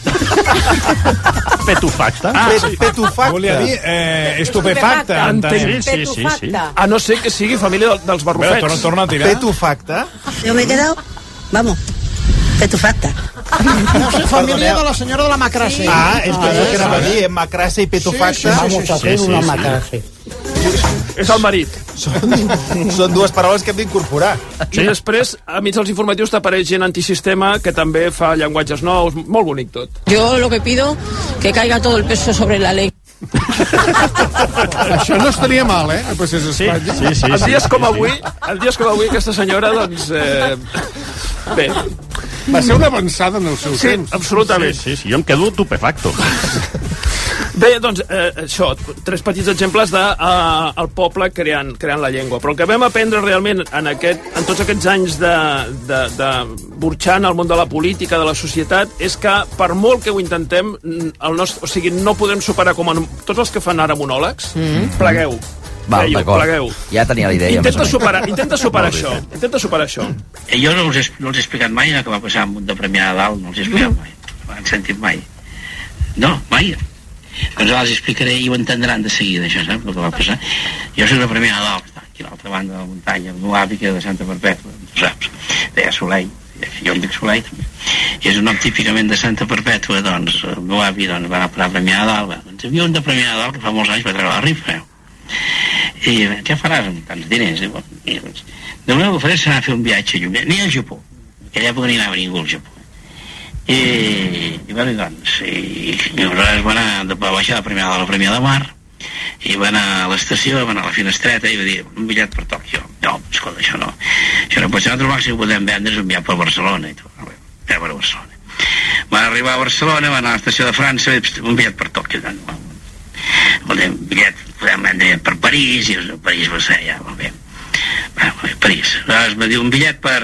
[SPEAKER 23] Petufacta?
[SPEAKER 9] Ah, sí. Petufacta. Volia dir eh, estupefacta.
[SPEAKER 3] Sí, sí, sí, sí. A no ser que sigui família dels barrufets.
[SPEAKER 9] Torna, torna a tirar.
[SPEAKER 1] Petufacta.
[SPEAKER 5] Yo me he quedado, vamos, petufacta.
[SPEAKER 6] No sé, família de la senyora de la Macrase.
[SPEAKER 1] Sí. Ah, és que, ah, que anava a dir, eh? Macrase i petufacta.
[SPEAKER 6] Sí, sí, sí, sí, sí, sí, sí, una Macrase.
[SPEAKER 3] És el marit.
[SPEAKER 1] Són, són dues paraules que hem d'incorporar.
[SPEAKER 3] Sí. I després, a mig dels informatius t'apareix gent antisistema que també fa llenguatges nous, molt bonic tot.
[SPEAKER 4] Yo lo que pido, que caiga todo el peso sobre la ley.
[SPEAKER 8] Això no estaria mal, eh? Pues és Espanya.
[SPEAKER 3] Sí, sí, sí, en dies com avui, en dies com avui aquesta senyora, doncs... Eh, bé.
[SPEAKER 8] Va ser una avançada en el seu
[SPEAKER 3] sí,
[SPEAKER 8] temps.
[SPEAKER 3] Absolutament.
[SPEAKER 23] Sí, sí, sí, jo em quedo tupefacto.
[SPEAKER 3] Bé, doncs, eh, això, tres petits exemples de eh, el poble creant, creant la llengua. Però el que vam aprendre realment en, aquest, en tots aquests anys de, de, de burxar en el món de la política, de la societat, és que per molt que ho intentem, el nostre, o sigui, no podem superar com en, tots els que fan ara monòlegs, mm-hmm. plegueu.
[SPEAKER 22] Val, d'acord. Ja tenia la idea.
[SPEAKER 3] Intenta superar, intenta superar això. Intenta superar això.
[SPEAKER 7] Jo no els, he, no els he explicat mai el que va passar amb un de Premià de Dalt, no els he explicat mai. No han sentit mai. No, mai. Doncs ara els explicaré i ho entendran de seguida, això, saps, el que va passar. Jo soc de Premià de Dalt, aquí a l'altra banda de la muntanya, el meu avi que era de Santa Perpètua, tu saps, deia Soleil, jo em dic Soleil també. I és un nom típicament de Santa Perpètua, doncs el meu avi doncs, va anar a parar a Premià de Dalt. Doncs hi havia un de Premià de Dalt que fa molts anys va treure la rifa, i què faràs amb tants diners? I, bueno, i, doncs, de meu que faré serà fer un viatge a Llumber, ni al Japó, en aquella època ni anava ningú al Japó. I, i bueno, doncs, i, i aleshores va anar de baixar de Premià de la Premià de Mar, i va anar a l'estació, va anar a la finestreta i va dir, un bitllet per Tòquio. No, escolta, això no. Això no pot ser, nosaltres màxim que podem vendre's un viatge per Barcelona i tot. A veure, per Barcelona. Va arribar a Barcelona, va anar a l'estació de França, un bitllet per Tòquio. No, un bitllet podem vendre per París, i a París va ser ja, molt bé. Va, molt bé, París. Aleshores va dir un bitllet per...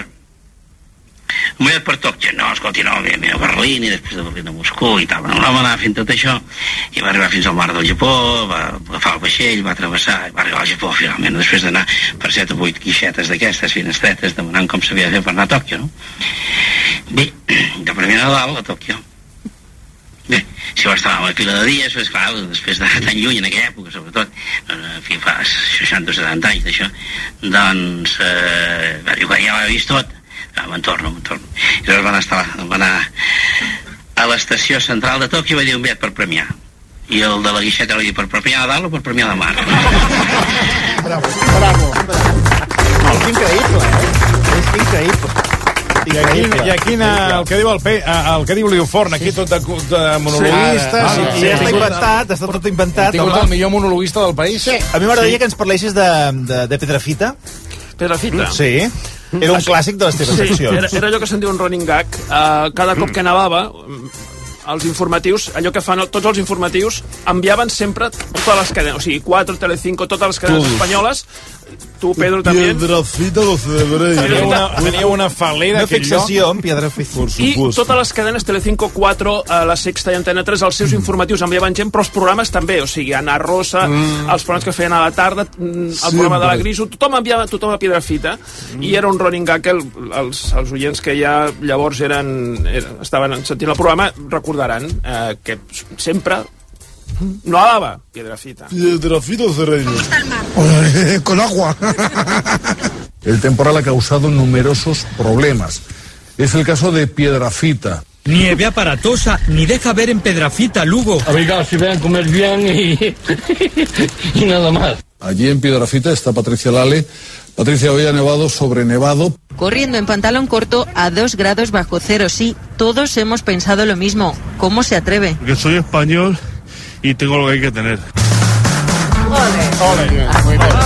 [SPEAKER 7] un bitllet per Tòquio. No, escolti, no, a Berlín, i després de Berlín a Moscou i tal. No, va anar fent tot això, i va arribar fins al mar del Japó, va agafar el vaixell, va travessar, i va arribar al Japó, finalment, després d'anar per set o vuit guixetes d'aquestes, finestretes, demanant com s'havia de fer per anar a Tòquio, no? Bé, de Premià de Dalt a Tòquio. Bé, si va estar una pila de dies, pues, clar, després d'anar tan lluny en aquella època, sobretot, en fi, fa seixanta o setanta anys d'això, doncs, eh, va dir que ja ho havia vist tot, ah, me'n torno, me'n torno. I llavors van, estar, van anar a l'estació central de Tòquio i va dir un bitllet per Premià. I el de la guixeta va dir per Premià de Dalt o per Premià de Mar.
[SPEAKER 1] Bravo, bravo. No, és increïble, eh? És increïble.
[SPEAKER 9] I aquí, i aquí na, el que diu el, Pe, el que diu l'Iuforn, aquí tot de, de monologuista.
[SPEAKER 1] Sí, sí, sí, està inventat, està tot inventat.
[SPEAKER 9] Hem tingut el millor monologuista del país.
[SPEAKER 1] Sí. A mi m'agradaria que ens parlessis de, de, de Pedrafita.
[SPEAKER 3] Pedrafita?
[SPEAKER 1] Sí. Era un clàssic de les teves
[SPEAKER 3] sí,
[SPEAKER 1] seccions.
[SPEAKER 3] Era, era allò que se'n diu un running gag. Uh, cada cop que nevava, els informatius, allò que fan tots els informatius, enviaven sempre totes les cadenes, o sigui, quatre, Telecinco, totes les cadenes Todos. espanyoles. Tu, Pedro, també.
[SPEAKER 10] Piedrafita lo celebré.
[SPEAKER 9] Tenia una, tenia una falera.
[SPEAKER 1] Una fixació en Piedrafita.
[SPEAKER 3] I totes les cadenes, Telecinco, quatre, La Sexta i Antena tres, els seus mm. informatius enviaven gent, però els programes també, o sigui, Ana Rosa, mm. els programes que feien a la tarda, el Sempre. programa de la Griso, tothom enviava tothom a Piedrafita, mm. i era un running gag que el, els, els oients que ja llavors eren, eren estaven sentint el programa recordaran eh, que sempre no alaba Piedrafita.
[SPEAKER 10] Piedrafita Cerreño.
[SPEAKER 11] ¿Cómo está el mar?
[SPEAKER 10] Con agua. El temporal ha causado numerosos problemas. Es el caso de Piedrafita.
[SPEAKER 12] Nieve aparatosa, ni deja ver en Piedrafita, Lugo.
[SPEAKER 10] Amigas, si vean comer bien y, y nada más. Allí en Piedrafita está Patricia Lale. Patricia, hoy ha nevado sobre nevado.
[SPEAKER 13] Corriendo en pantalón corto a dos grados bajo cero. Sí, todos hemos pensado lo mismo. ¿Cómo se atreve?
[SPEAKER 10] Porque soy español y tengo lo que hay que tener.
[SPEAKER 1] Ole. Ole. Muy bien.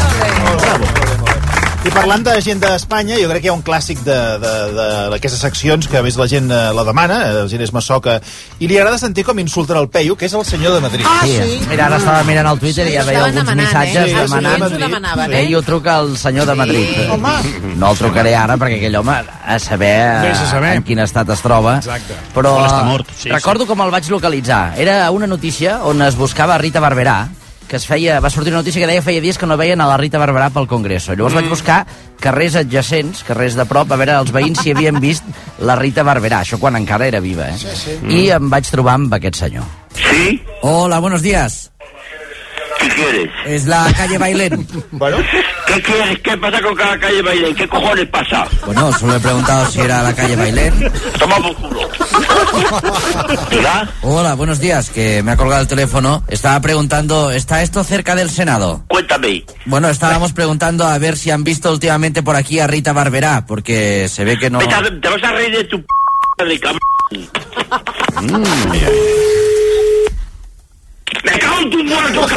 [SPEAKER 1] I parlant de gent d'Espanya, jo crec que hi ha un clàssic d'aquestes seccions que a més la gent la demana, la gent és massoca, i li agrada sentir com insulten el Peyu, que és el senyor de Madrid.
[SPEAKER 22] Ah, sí? Mira, ara estava mirant al Twitter i ja veia alguns missatges
[SPEAKER 2] eh?
[SPEAKER 22] demanant.
[SPEAKER 2] Sí, demanaven, eh?
[SPEAKER 22] Peyu truca al senyor de Madrid.
[SPEAKER 2] Sí.
[SPEAKER 22] Home. No el trucaré ara perquè aquell home a saber, saber. en quin estat es troba.
[SPEAKER 9] Exacte.
[SPEAKER 22] Però
[SPEAKER 23] està mort. Sí,
[SPEAKER 22] recordo
[SPEAKER 23] sí.
[SPEAKER 22] com el vaig localitzar. Era una notícia on es buscava Rita Barberà, que es feia, va sortir una notícia que deia feia dies que no veien a la Rita Barberà pel Congreso. Llavors mm. vaig buscar carrers adjacents, carrers de prop, a veure els veïns si havien vist la Rita Barberà, això quan encara era viva, eh?
[SPEAKER 10] Sí, sí.
[SPEAKER 22] I em vaig trobar amb aquest senyor.
[SPEAKER 14] ¿Sí?
[SPEAKER 22] Hola, buenos días.
[SPEAKER 14] ¿Qué quieres?
[SPEAKER 22] Es la calle Bailén.
[SPEAKER 1] Bueno.
[SPEAKER 14] ¿Qué quieres? ¿Qué pasa con cada calle Bailén? ¿Qué cojones pasa?
[SPEAKER 22] Bueno, solo he preguntado si era la calle Bailén.
[SPEAKER 14] Toma por culo. ¿Hola?
[SPEAKER 22] Hola, buenos días, que me ha colgado el teléfono. Estaba preguntando, ¿está esto cerca del Senado?
[SPEAKER 14] Cuéntame.
[SPEAKER 22] Bueno, estábamos preguntando a ver si han visto últimamente por aquí a Rita Barberá, porque se ve que no...
[SPEAKER 14] Vete a, te vas a reír de tu p*** de cabrón.
[SPEAKER 22] Mm.
[SPEAKER 14] Me cago en tu muerto.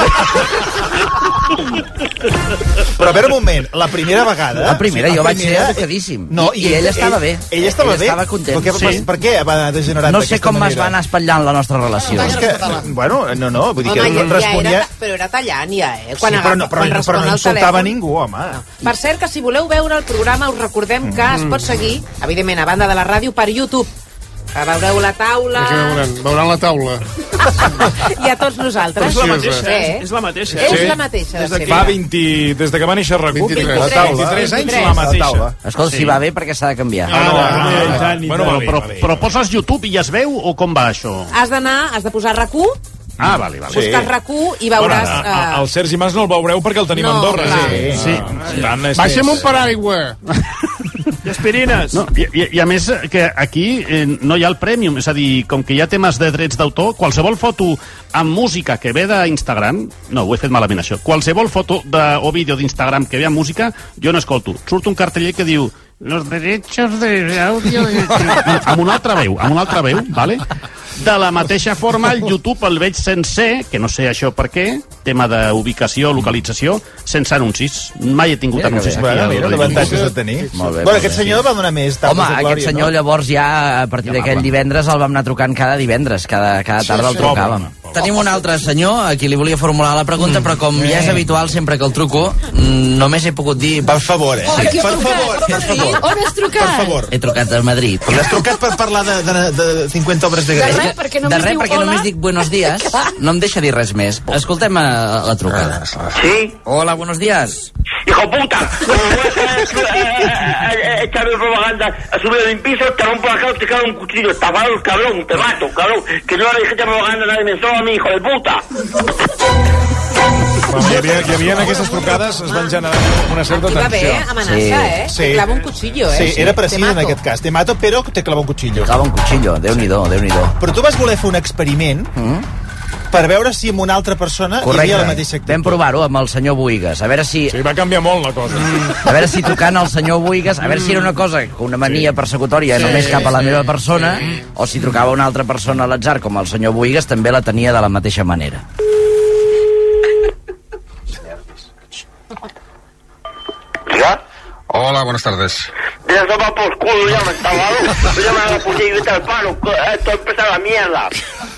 [SPEAKER 1] Però a veure un moment, la primera vegada...
[SPEAKER 22] La primera,
[SPEAKER 1] sí,
[SPEAKER 22] jo
[SPEAKER 1] la
[SPEAKER 22] vaig
[SPEAKER 1] primera,
[SPEAKER 22] ser educadíssim.
[SPEAKER 1] No,
[SPEAKER 22] I, i ell estava bé.
[SPEAKER 1] Ell estava
[SPEAKER 22] ell
[SPEAKER 1] bé?
[SPEAKER 22] estava content.
[SPEAKER 1] Però què,
[SPEAKER 22] sí.
[SPEAKER 1] per què va degenerar
[SPEAKER 22] No sé
[SPEAKER 1] d'aquesta
[SPEAKER 22] com
[SPEAKER 1] manera?
[SPEAKER 22] es va anar espatllant la nostra relació.
[SPEAKER 1] És que, bueno, no, no, vull dir que
[SPEAKER 2] home,
[SPEAKER 1] no responia...
[SPEAKER 2] ja era, però era tallant ja, eh? Quan
[SPEAKER 1] sí, però no, però,
[SPEAKER 2] quan
[SPEAKER 1] però no
[SPEAKER 2] al
[SPEAKER 1] insultava
[SPEAKER 2] telèfon.
[SPEAKER 1] ningú, home.
[SPEAKER 2] No. Per cert, que si voleu veure el programa, us recordem que es pot seguir, evidentment, a banda de la ràdio, per YouTube. Que veureu la taula...
[SPEAKER 8] Que veuran, veuran la taula.
[SPEAKER 2] I a tots nosaltres.
[SPEAKER 3] És la mateixa,
[SPEAKER 2] Sí.
[SPEAKER 3] eh? És la mateixa.
[SPEAKER 2] És
[SPEAKER 3] Sí.
[SPEAKER 2] la mateixa.
[SPEAKER 3] Des
[SPEAKER 2] de
[SPEAKER 3] de
[SPEAKER 2] sempre.
[SPEAKER 9] Fa vint, des de que va néixer RAC1,
[SPEAKER 8] vint-i-tres.
[SPEAKER 9] la taula, vint-i-tres anys, la mateixa.
[SPEAKER 22] Escolta, si va bé, perquè s'ha de canviar.
[SPEAKER 9] Ah, no, ah, ah,
[SPEAKER 23] Bueno,
[SPEAKER 9] bueno, va bé,
[SPEAKER 23] però,
[SPEAKER 9] va bé.
[SPEAKER 23] però poses YouTube i ja es veu o com va això?
[SPEAKER 2] Has d'anar, has de posar RAC u,
[SPEAKER 23] Ah, vale, vale.
[SPEAKER 2] buscar RAC u i veuràs...
[SPEAKER 9] Bueno,
[SPEAKER 2] eh,
[SPEAKER 9] el Sergi Mas no el veureu perquè el tenim
[SPEAKER 2] No,
[SPEAKER 9] a Andorra.
[SPEAKER 2] clar.
[SPEAKER 9] Sí, sí. Per tant, és-
[SPEAKER 8] Baixem un paraigua.
[SPEAKER 3] I aspirines.
[SPEAKER 23] No, i, i, I a més que aquí eh, no hi ha el Premium, és a dir, com que hi ha temes de drets d'autor, qualsevol foto amb música que ve d'Instagram, no, ho he fet malament això, qualsevol foto de, o vídeo d'Instagram que ve amb música, jo no escolto. Surt un carteller que diu los derechos de audio... amb una altra veu, amb una altra veu, vale? De la mateixa forma, el YouTube el veig sencer, que no sé això per què, tema d'ubicació, localització, sense anuncis. Mai he tingut
[SPEAKER 22] Mira que
[SPEAKER 23] anuncis
[SPEAKER 22] bé.
[SPEAKER 23] aquí.
[SPEAKER 1] Bueno,
[SPEAKER 23] a
[SPEAKER 1] mira,
[SPEAKER 23] Rodrigo.
[SPEAKER 1] l'avantatge de tenir.
[SPEAKER 22] Molt bé,
[SPEAKER 1] Bueno,
[SPEAKER 22] molt
[SPEAKER 1] aquest
[SPEAKER 22] bé,
[SPEAKER 1] senyor
[SPEAKER 22] sí.
[SPEAKER 1] va donar més
[SPEAKER 22] Home,
[SPEAKER 1] tautes de glòria,
[SPEAKER 22] aquest senyor
[SPEAKER 1] no?
[SPEAKER 22] llavors ja, a partir d'aquell divendres, el vam anar trucant cada divendres, cada, cada tarda
[SPEAKER 1] Sí,
[SPEAKER 22] el
[SPEAKER 1] sí.
[SPEAKER 22] trucàvem.
[SPEAKER 1] Pobre, pobre.
[SPEAKER 22] Tenim un altre senyor a qui li volia formular la pregunta, però com ja és habitual sempre que el truco, mm, només he pogut dir...
[SPEAKER 1] Per favor, eh?
[SPEAKER 22] Sí.
[SPEAKER 1] Per favor, per favor.
[SPEAKER 2] On has trucat?
[SPEAKER 1] Per favor.
[SPEAKER 22] He trucat a Madrid.
[SPEAKER 1] I l'has trucat per parlar de, de, de cinquanta obres de
[SPEAKER 2] De
[SPEAKER 1] Grey?
[SPEAKER 2] res, perquè
[SPEAKER 22] de
[SPEAKER 2] només
[SPEAKER 22] res,
[SPEAKER 2] diu
[SPEAKER 22] perquè
[SPEAKER 2] hola.
[SPEAKER 22] només dic buenos días, no em deixa dir res més. Escoltem a la trucada.
[SPEAKER 14] ¿Sí?
[SPEAKER 22] Hola, buenos días.
[SPEAKER 14] ¡Hijo puta! Como voy a echarme propaganda a subir a mi piso, te rompo la cara, te cago un cuchillo. Estafado, cabrón, te mato, cabrón. Que no le dije echar propaganda, nadie me soba a mi hijo de puta.
[SPEAKER 9] Quan hi havia, hi havia aquestes trucades, es van generar una certa
[SPEAKER 2] I va bé,
[SPEAKER 9] tensió.
[SPEAKER 2] amenaça,
[SPEAKER 22] Sí.
[SPEAKER 2] eh?
[SPEAKER 1] Sí.
[SPEAKER 2] Te clava un cuchillo, eh?
[SPEAKER 1] Sí, era precís
[SPEAKER 2] Te
[SPEAKER 1] en
[SPEAKER 2] mato.
[SPEAKER 1] aquest cas. Te mato, però te clava un cuchillo.
[SPEAKER 22] Clava un cuchillo, Déu-n'hi-do, Déu-n'hi-do.
[SPEAKER 1] Però tu vas voler fer un experiment
[SPEAKER 22] Mm?
[SPEAKER 1] per veure si amb una altra persona
[SPEAKER 22] Correcte.
[SPEAKER 1] hi havia la mateixa actitud.
[SPEAKER 22] Vam provar-ho amb el senyor Buigas, a veure si...
[SPEAKER 9] Sí, va canviar molt la cosa.
[SPEAKER 22] A veure si tocant el senyor Buigas, a veure si era una cosa, una mania sí. persecutòria sí. només cap a la meva persona, o si trucava una altra persona a l'atzar, com el senyor Buigas, també la tenia de la mateixa manera.
[SPEAKER 14] ¿Ya?
[SPEAKER 10] Hola, buenas tardes.
[SPEAKER 14] Ya se va por culo, ya me está malo. Ya me la puse y grita el palo. Esto empieza la mierda.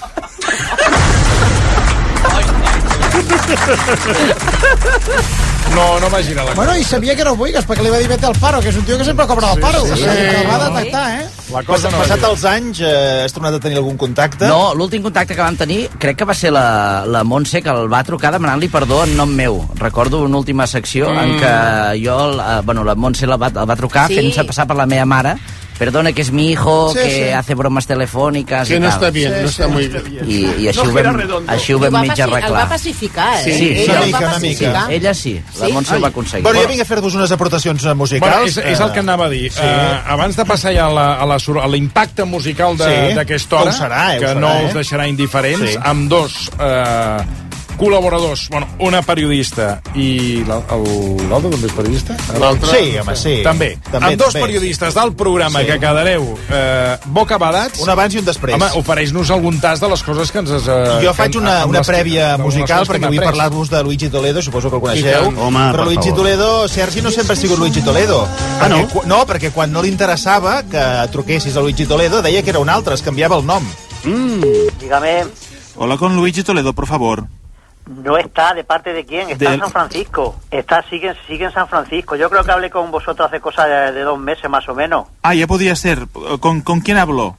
[SPEAKER 9] No, no imagina la cosa.
[SPEAKER 6] Bueno, i sabia que era el Buigas, perquè li va dir vete al paro, que és un tio que sempre cobra el paro.
[SPEAKER 1] Sí, sí,
[SPEAKER 6] o sigui,
[SPEAKER 1] sí.
[SPEAKER 6] el va detectar, eh?
[SPEAKER 9] La cosa no
[SPEAKER 1] Passat els anys, eh, has tornat a tenir algun contacte?
[SPEAKER 22] No, l'últim contacte que vam tenir crec que va ser la, la Montse, que el va trucar demanant-li perdó en nom meu. Recordo una última secció mm. en què jo, la, bueno, la Montse la va, el va trucar sí. fent-se passar per la meva mare. Perdona, que es mi hijo, sí, que sí. hace bromas telefónicas
[SPEAKER 8] que
[SPEAKER 22] y
[SPEAKER 8] no
[SPEAKER 22] tal.
[SPEAKER 8] está bien,
[SPEAKER 22] sí,
[SPEAKER 8] no
[SPEAKER 22] sí.
[SPEAKER 8] está muy bien.
[SPEAKER 22] I, i així, no ho vam, així ho vam mig arreglar.
[SPEAKER 11] El va pacificar, eh?
[SPEAKER 22] Sí, sí,
[SPEAKER 11] ella
[SPEAKER 22] sí.
[SPEAKER 11] el
[SPEAKER 1] mica,
[SPEAKER 11] va
[SPEAKER 1] una
[SPEAKER 11] pacificar.
[SPEAKER 1] mica.
[SPEAKER 22] Ella sí, la
[SPEAKER 11] Sí?
[SPEAKER 22] Montse ho va aconseguir.
[SPEAKER 1] Bueno, jo vinc a fer-vos unes aportacions musicals.
[SPEAKER 9] Bueno, és, és el que anava a dir. Sí. Uh, abans de passar ja a la- a la sur- a l'impacte musical
[SPEAKER 1] Sí.
[SPEAKER 9] d'aquesta hora,
[SPEAKER 1] Ho serà, eh, ho
[SPEAKER 9] que
[SPEAKER 1] serà,
[SPEAKER 9] no
[SPEAKER 1] eh?
[SPEAKER 9] us deixarà indiferents,
[SPEAKER 1] Sí.
[SPEAKER 9] amb dos uh, col·laboradors, bueno, una periodista i la- el- l'altre també és periodista?
[SPEAKER 1] Sí, home, sí.
[SPEAKER 9] També.
[SPEAKER 1] També,
[SPEAKER 9] amb dos
[SPEAKER 1] també.
[SPEAKER 9] periodistes del programa
[SPEAKER 1] Sí.
[SPEAKER 9] que quedareu eh, bocabadats.
[SPEAKER 1] Un abans i un després.
[SPEAKER 9] Home, ofereix-nos algun tas de les coses que ens... Eh,
[SPEAKER 1] Jo faig una, una prèvia musical perquè vull
[SPEAKER 9] parlar
[SPEAKER 1] parlar-vos de Luigi Toledo, suposo que el
[SPEAKER 23] I
[SPEAKER 1] coneixeu.
[SPEAKER 23] tant. Home,
[SPEAKER 1] Però
[SPEAKER 23] per
[SPEAKER 1] Luigi
[SPEAKER 23] favor.
[SPEAKER 1] Toledo, Sergi, no sempre ha sigut Luigi Toledo.
[SPEAKER 23] Ah, no?
[SPEAKER 1] Perquè, no, perquè quan no li interessava que truquessis a Luigi Toledo, deia que era un altre, es canviava el nom.
[SPEAKER 23] Mm.
[SPEAKER 15] Dígame,
[SPEAKER 1] Hola con Luigi Toledo, por favor.
[SPEAKER 15] no está, ¿de parte de quién? Está
[SPEAKER 1] Del-
[SPEAKER 15] en San Francisco. Está, sigue, sigue en San Francisco. Yo creo que hablé con vosotros hace cosa de, de dos meses más o menos.
[SPEAKER 1] Ah, ya podría ser. ¿Con, con quién habló?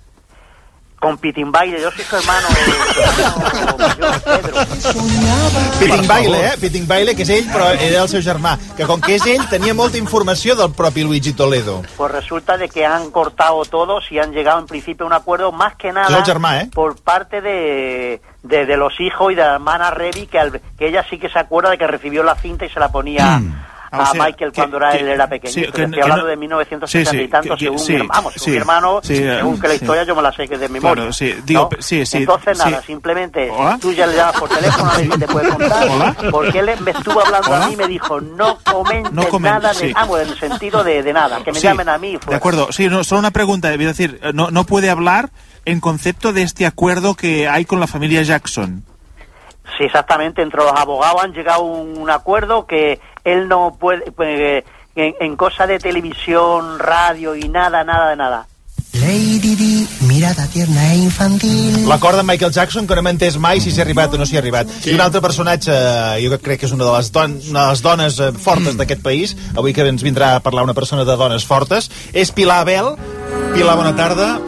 [SPEAKER 15] Con Pitin Baile, yo soy su hermano, eh, su hermano mayor, Pedro.
[SPEAKER 1] Piting Baile, eh? Piting Baile, que és ell, però era el seu germà. Que com que és ell, tenia molta informació del propi Luigi Toledo.
[SPEAKER 15] Pues resulta de que han cortado todos y han llegado en principio a un acuerdo más que nada
[SPEAKER 1] Es el germà, eh?
[SPEAKER 15] por parte de, de, de los hijos y de la hermana Revi, que, al- que ella sí que se acuerda de que recibió la cinta y se la ponía
[SPEAKER 1] Mm.
[SPEAKER 15] a
[SPEAKER 1] O sea,
[SPEAKER 15] Michael
[SPEAKER 1] que-
[SPEAKER 15] cuando era,
[SPEAKER 1] que-
[SPEAKER 15] él era pequeño.
[SPEAKER 1] sí, que-
[SPEAKER 15] Estoy
[SPEAKER 1] que
[SPEAKER 15] hablando
[SPEAKER 1] no-
[SPEAKER 15] de mil novecientos setenta
[SPEAKER 1] sí, sí,
[SPEAKER 15] y tanto,
[SPEAKER 1] que- que-
[SPEAKER 15] según,
[SPEAKER 1] sí,
[SPEAKER 15] mi, herma- vamos, según
[SPEAKER 1] sí,
[SPEAKER 15] mi hermano,
[SPEAKER 1] sí,
[SPEAKER 15] según que la
[SPEAKER 1] sí.
[SPEAKER 15] historia yo me la sé que de memoria.
[SPEAKER 1] Claro, sí, digo,
[SPEAKER 15] ¿no?
[SPEAKER 1] sí, sí,
[SPEAKER 15] Entonces nada,
[SPEAKER 1] sí.
[SPEAKER 15] simplemente
[SPEAKER 1] Hola.
[SPEAKER 15] tú ya le llamas por teléfono a ver si te puede contar,
[SPEAKER 1] Hola.
[SPEAKER 15] porque él me estuvo hablando
[SPEAKER 1] Hola.
[SPEAKER 15] a mí y me dijo, no comentes
[SPEAKER 1] No comen-
[SPEAKER 15] nada, de,
[SPEAKER 1] sí.
[SPEAKER 15] vamos, en el sentido de, de nada, que me
[SPEAKER 1] Sí,
[SPEAKER 15] llamen a mí.
[SPEAKER 1] De acuerdo, sí, no, solo una pregunta, es decir, no, no puede hablar en concepto de este acuerdo que hay con la familia Jackson.
[SPEAKER 15] Sí, exactamente, entre los abogados han llegado a un, un acuerdo que él no puede, pues, en, en cosa de televisión, radio y nada, nada de nada.
[SPEAKER 17] Lady Di, mirada tierna e infantil.
[SPEAKER 1] L'acord de Michael Jackson, que no hem entès mai si s'hi ha arribat o no s'hi ha arribat. Sí. I un altre personatge, eh, jo crec que és una de les, don una de les dones eh, fortes d'aquest país, avui que ens vindrà a parlar una persona de dones fortes, és Pilar Abel. Pilar, bona tarda.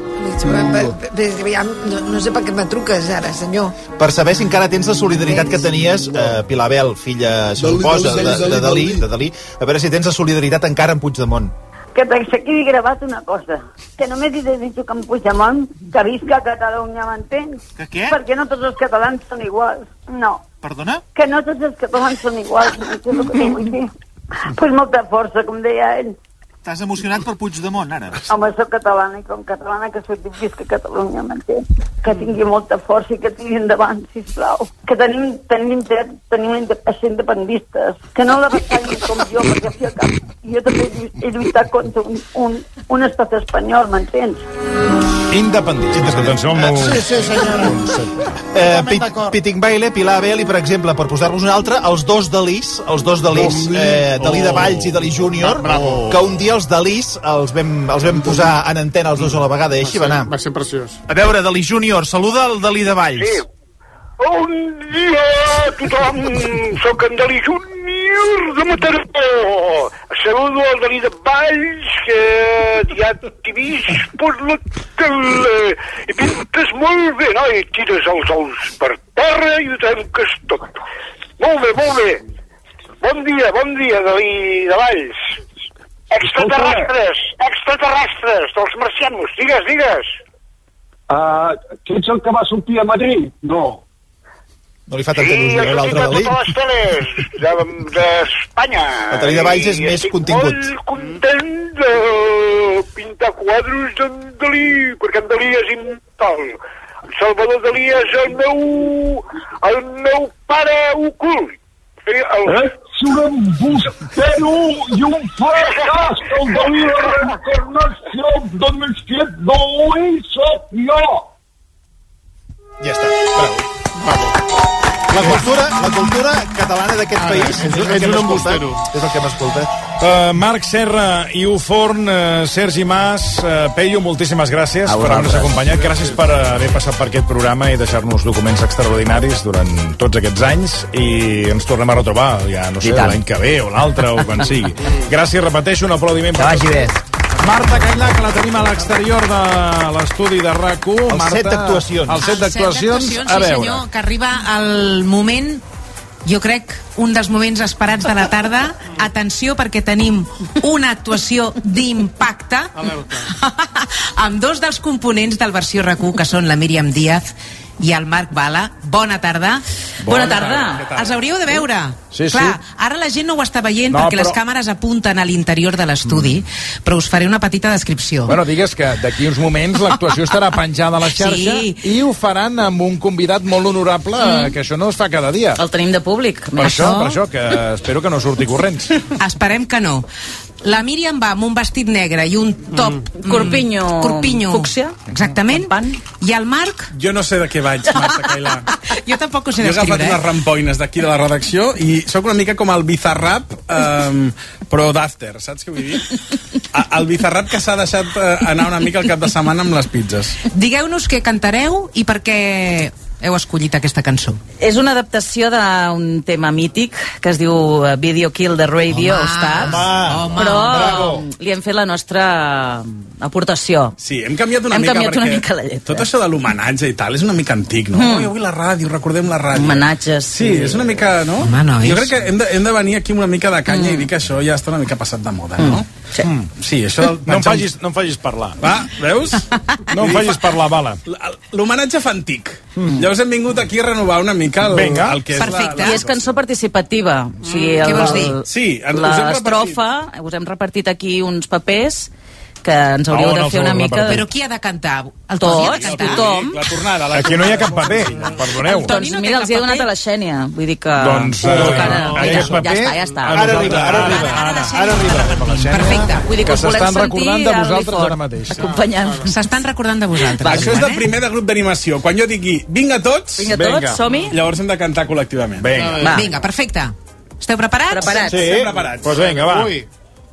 [SPEAKER 2] No, no sé per què me truques ara, senyor.
[SPEAKER 1] Per saber si encara tens la solidaritat que tenies, eh, Pilar Abel, filla, se suposa, de, de, de, Dalí, de Dalí, a veure si tens la solidaritat encara en Puigdemont.
[SPEAKER 19] Que se quede grabado una cosa. Que no me dices dicho que en Puigdemont, que visca Catalunya, m'entens?
[SPEAKER 1] Que què?
[SPEAKER 19] Perquè no tots els catalans són iguals. No.
[SPEAKER 1] Perdona?
[SPEAKER 19] Que no tots els catalans són iguals. Això és el que t'ho vull dir. Pues molta força, com deia ell.
[SPEAKER 1] T'has emocionat per Puigdemont, ara?
[SPEAKER 19] Home, soc catalana i com catalana que soc visca Catalunya, m'entens? Que tingui molta força i que tiri endavant, sisplau. Que tenim, tenim, dret, tenim a ser independistes. Que no la batallen com jo, perquè fi al cap, jo també he lluitat contra un, un, un estat espanyol, m'entens?
[SPEAKER 1] Independents.
[SPEAKER 9] Atenció al meu...
[SPEAKER 19] Sí, sí, senyora.
[SPEAKER 1] Eh, Pit, Piting Baile, Pilar Abel i, per exemple, per posar-vos un altre, els dos Dalís, els dos Dalís, eh, Dalí de Valls i Dalí Júnior, que un dia els Dalís els vam, els vam posar en antena els dos a la vegada i així va anar.
[SPEAKER 8] Va ser preciós.
[SPEAKER 1] A veure, Dalí Júnior, saluda el Dalí de Valls.
[SPEAKER 14] Sí. Bon dia a tothom, soc en Dalí Júnior de Mataró. Saludo al Dalí de Valls, que ja t'he vist per la tele. I pintes molt bé, no? I tires els ous per terra i ho trenques tot. Molt bé, molt bé. Bon dia, bon dia, Dalí de Valls. Extraterrestres, extraterrestres, dels marcianos. Digues, digues.
[SPEAKER 20] Uh, tu ets el que va sortir a Madrid? No.
[SPEAKER 1] No li fa tanta il·lusió, eh, l'altre Dalí?
[SPEAKER 14] Sí, a totes les teles d'Espanya.
[SPEAKER 1] El Dalí de Valls és
[SPEAKER 14] I
[SPEAKER 1] més
[SPEAKER 14] estic
[SPEAKER 1] contingut.
[SPEAKER 14] molt content de pintar quadros d'en Dalí, perquè en Dalí és immortal. Salvador Dalí és el meu el meu pare ocult.
[SPEAKER 20] Ets un embustero i un fracàs, el de la reencarnació de més que no hi soc jo.
[SPEAKER 1] Ja està, prou. Bravo. La cultura, la cultura catalana d'aquest
[SPEAKER 9] Ara,
[SPEAKER 1] país és,
[SPEAKER 9] és, és un embustero.
[SPEAKER 1] És el que hem escoltat.
[SPEAKER 9] Uh, Marc Serra i U Forn, uh, Sergi Mas, uh, Peyu, moltíssimes gràcies per haver-nos acompanyat. Gràcies per haver passat per aquest programa i deixar-nos documents extraordinaris durant tots aquests anys, i ens tornem a retrobar, ja no sé, l'any que ve o l'altre o quan sigui. Gràcies, repeteixo, un aplaudiment.
[SPEAKER 22] Que vagi bé.
[SPEAKER 9] Marta Cailà, que la tenim a l'exterior de l'estudi de RAC u.
[SPEAKER 1] El set d'actuacions.
[SPEAKER 9] El set d'actuacions, a
[SPEAKER 11] sí,
[SPEAKER 9] veure.
[SPEAKER 11] senyor, que arriba el moment, jo crec, un dels moments esperats de la tarda. Atenció, perquè tenim una actuació d'impacte amb dos dels components del versió RAC u, que són la Míriam Díaz i el Marc Bala. Bona tarda.
[SPEAKER 22] Bona tarda.
[SPEAKER 11] Els hauríeu de veure.
[SPEAKER 9] Sí, sí.
[SPEAKER 11] Clar, ara la gent no ho està veient
[SPEAKER 9] No,
[SPEAKER 11] perquè
[SPEAKER 9] però-
[SPEAKER 11] les càmeres apunten a l'interior de l'estudi, però us faré una petita descripció.
[SPEAKER 9] Bueno, digues que d'aquí uns moments l'actuació estarà penjada a la xarxa,
[SPEAKER 11] Sí.
[SPEAKER 9] i ho faran amb un convidat molt honorable, mm. que això no es fa cada dia.
[SPEAKER 22] El tenim de públic.
[SPEAKER 9] Per això, per això, que espero que no surti corrents.
[SPEAKER 11] Esperem que no. La Míriam va amb un vestit negre i un top... Mm.
[SPEAKER 22] Corpinyo
[SPEAKER 11] corpinyo
[SPEAKER 22] fúcsia.
[SPEAKER 11] Exactament. I el Marc...
[SPEAKER 18] Jo no sé de què vaig, Marta Cailà.
[SPEAKER 11] Jo tampoc ho sé
[SPEAKER 18] Jo he agafat
[SPEAKER 11] descriure,
[SPEAKER 18] unes
[SPEAKER 11] eh?
[SPEAKER 18] rampoines d'aquí de la redacció i sóc una mica com el Bizarrap, um, però d'after, saps què vull dir? A, el Bizarrap que s'ha deixat uh, anar una mica el cap de setmana amb les pizzas.
[SPEAKER 11] Digueu-nos què cantareu i per què heu escollit aquesta cançó.
[SPEAKER 22] És una adaptació d'un tema mític que es diu uh, Video Kill the Radio
[SPEAKER 11] Home,
[SPEAKER 22] Stars,
[SPEAKER 11] home,
[SPEAKER 22] però
[SPEAKER 11] bravo.
[SPEAKER 22] li hem fet la nostra aportació.
[SPEAKER 18] Sí, hem canviat una
[SPEAKER 22] Hem
[SPEAKER 18] mica
[SPEAKER 22] canviat
[SPEAKER 18] perquè
[SPEAKER 22] una mica la lletra.
[SPEAKER 18] tot això de l'homenatge i tal és una mica antic, no?
[SPEAKER 22] Mm.
[SPEAKER 18] Mm. Avui la ràdio, recordem la ràdio.
[SPEAKER 22] Homenatges.
[SPEAKER 18] Sí, és una mica, no?
[SPEAKER 11] Home, nois.
[SPEAKER 18] Jo crec que hem de, hem de venir aquí una mica de canya mm. i dir que això ja està una mica passat de moda, no?
[SPEAKER 22] Mm. Sí.
[SPEAKER 18] Mm. Sí, això del...
[SPEAKER 9] No em facis, no em facis parlar.
[SPEAKER 18] Va, veus?
[SPEAKER 9] No em facis parlar, Bala.
[SPEAKER 18] L'homenatge fa antic. Mm. Llavors hem vingut aquí a renovar una mica el,
[SPEAKER 9] Vinga.
[SPEAKER 18] el que és
[SPEAKER 11] Perfecte.
[SPEAKER 18] la... la...
[SPEAKER 22] I és cançó participativa. O sigui,
[SPEAKER 11] Mm. Què
[SPEAKER 22] el,
[SPEAKER 11] vols dir?
[SPEAKER 18] Sí, ens- us hem
[SPEAKER 22] l'estrofa, us hem repartit aquí uns papers que ens hauríeu
[SPEAKER 9] On
[SPEAKER 22] de
[SPEAKER 9] els
[SPEAKER 22] fer
[SPEAKER 9] heu
[SPEAKER 22] una mica...
[SPEAKER 11] Però qui ha de cantar? El Toni ha de
[SPEAKER 22] Tots,
[SPEAKER 11] cantar?
[SPEAKER 22] tothom.
[SPEAKER 18] La tornada. La
[SPEAKER 9] Aquí no hi ha cap paper, perdoneu.
[SPEAKER 11] Toni
[SPEAKER 22] Doncs
[SPEAKER 11] no té
[SPEAKER 22] mira,
[SPEAKER 11] cap
[SPEAKER 22] els hi he donat
[SPEAKER 11] paper?
[SPEAKER 22] a la Xènia. Vull dir que...
[SPEAKER 9] Doncs,
[SPEAKER 22] Vull dir
[SPEAKER 9] eh,
[SPEAKER 22] que ara,
[SPEAKER 9] aquest
[SPEAKER 22] ja,
[SPEAKER 9] paper...
[SPEAKER 22] ja està, ja està.
[SPEAKER 1] Ara arriba, ara arriba.
[SPEAKER 11] Ara, ara,
[SPEAKER 1] Ara arriba.
[SPEAKER 11] Perfecte.
[SPEAKER 22] Vull dir que,
[SPEAKER 9] Que
[SPEAKER 22] us volem
[SPEAKER 9] s'estan
[SPEAKER 22] sentir
[SPEAKER 9] recordant de
[SPEAKER 22] a
[SPEAKER 9] vosaltres
[SPEAKER 22] Rifort,
[SPEAKER 9] ara mateix.
[SPEAKER 22] acompanyant.
[SPEAKER 11] S'estan recordant de vosaltres.
[SPEAKER 18] Va, això és del
[SPEAKER 11] eh?
[SPEAKER 18] primer de grup d'animació. Quan jo digui vinga tots,
[SPEAKER 22] Vinga
[SPEAKER 9] Vinga.
[SPEAKER 22] tots, som-hi.
[SPEAKER 18] llavors hem de cantar col·lectivament.
[SPEAKER 9] Vinga.
[SPEAKER 22] Va.
[SPEAKER 11] Vinga, perfecte. Esteu preparats?
[SPEAKER 22] Preparats.
[SPEAKER 9] Sí,
[SPEAKER 18] Estem preparats.
[SPEAKER 9] doncs vinga, va.
[SPEAKER 6] Ui.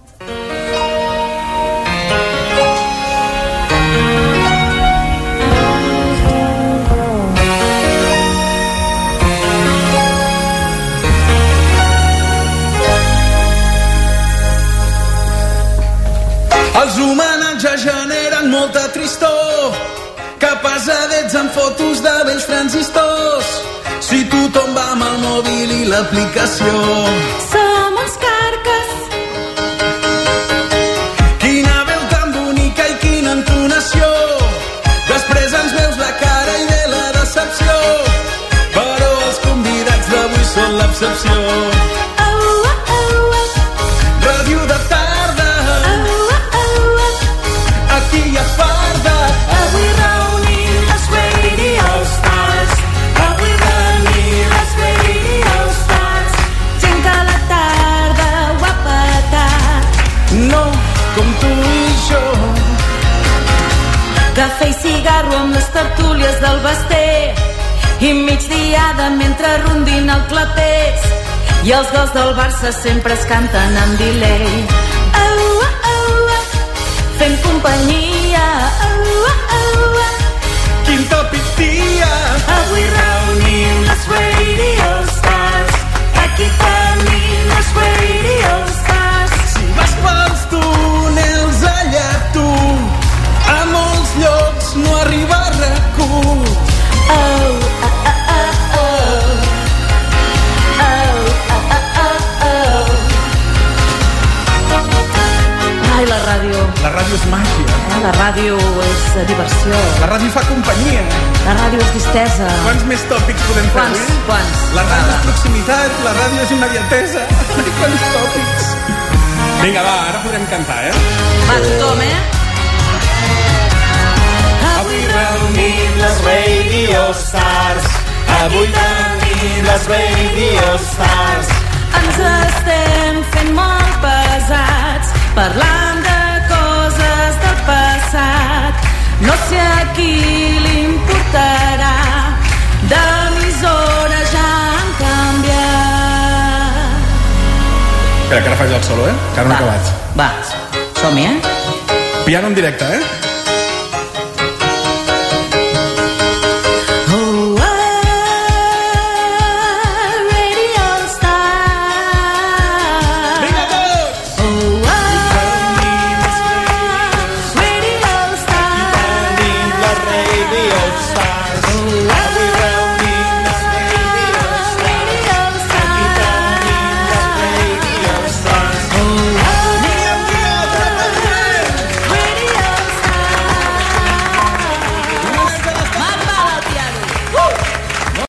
[SPEAKER 18] Els homenatges generen molta tristor, que pesadets amb fotos de vells transistors. Si tothom va amb el mòbil i l'aplicació.
[SPEAKER 21] Som uns carques.
[SPEAKER 18] Quina veu tan bonica i quina entonació. Després ens veus la cara i ve la decepció. Però els convidats d'avui són l'excepció. Ràdio de tarda. Aquí hi ha farda.
[SPEAKER 21] Avui reunim les Radio Stars. Avui reunim les Radio Stars. Gent que a la tarda ho ha petat.
[SPEAKER 18] No, com tu i jo.
[SPEAKER 21] Cafè i cigarro amb les tertúlies del Basté. I migdiada mentre rondin el clapés. I els gols del Barça sempre es canten amb delay. Au, au, au, fent companyia. Au, au, au,
[SPEAKER 18] Quin tòpic dia.
[SPEAKER 21] avui reunim les Radio Stars. Aquí tenim les Radio Stars.
[SPEAKER 18] Si vas pels túnels allà tu, a molts llocs no arriba a RAC u.
[SPEAKER 21] Oh, ah, ah, ah, oh. Oh, ah, ah, ah, oh.
[SPEAKER 22] Ai, la ràdio.
[SPEAKER 18] La ràdio és màgia.
[SPEAKER 22] La ràdio és eh, diversió.
[SPEAKER 18] La ràdio fa companyia.
[SPEAKER 22] La ràdio és distesa.
[SPEAKER 18] Quants més tòpics podem fer
[SPEAKER 22] Quants?
[SPEAKER 18] avui?
[SPEAKER 22] Quants?
[SPEAKER 18] La ràdio és proximitat, la ràdio és immediatesa. Quants tòpics? Vinga, va, ara podrem cantar, eh?
[SPEAKER 22] Va, tothom, eh?
[SPEAKER 18] Avui reunim les Radio Stars. Avui tenim
[SPEAKER 21] les Radio Stars. Ens estem fent molt pesats, parlant de coses del passat. No sé a qui li importarà, d'emissora ja han canviat.
[SPEAKER 4] Espera, que ara faig el solo, eh? Que ara no he acabat.
[SPEAKER 21] Va, som-hi, eh?
[SPEAKER 4] Piano en directe, eh?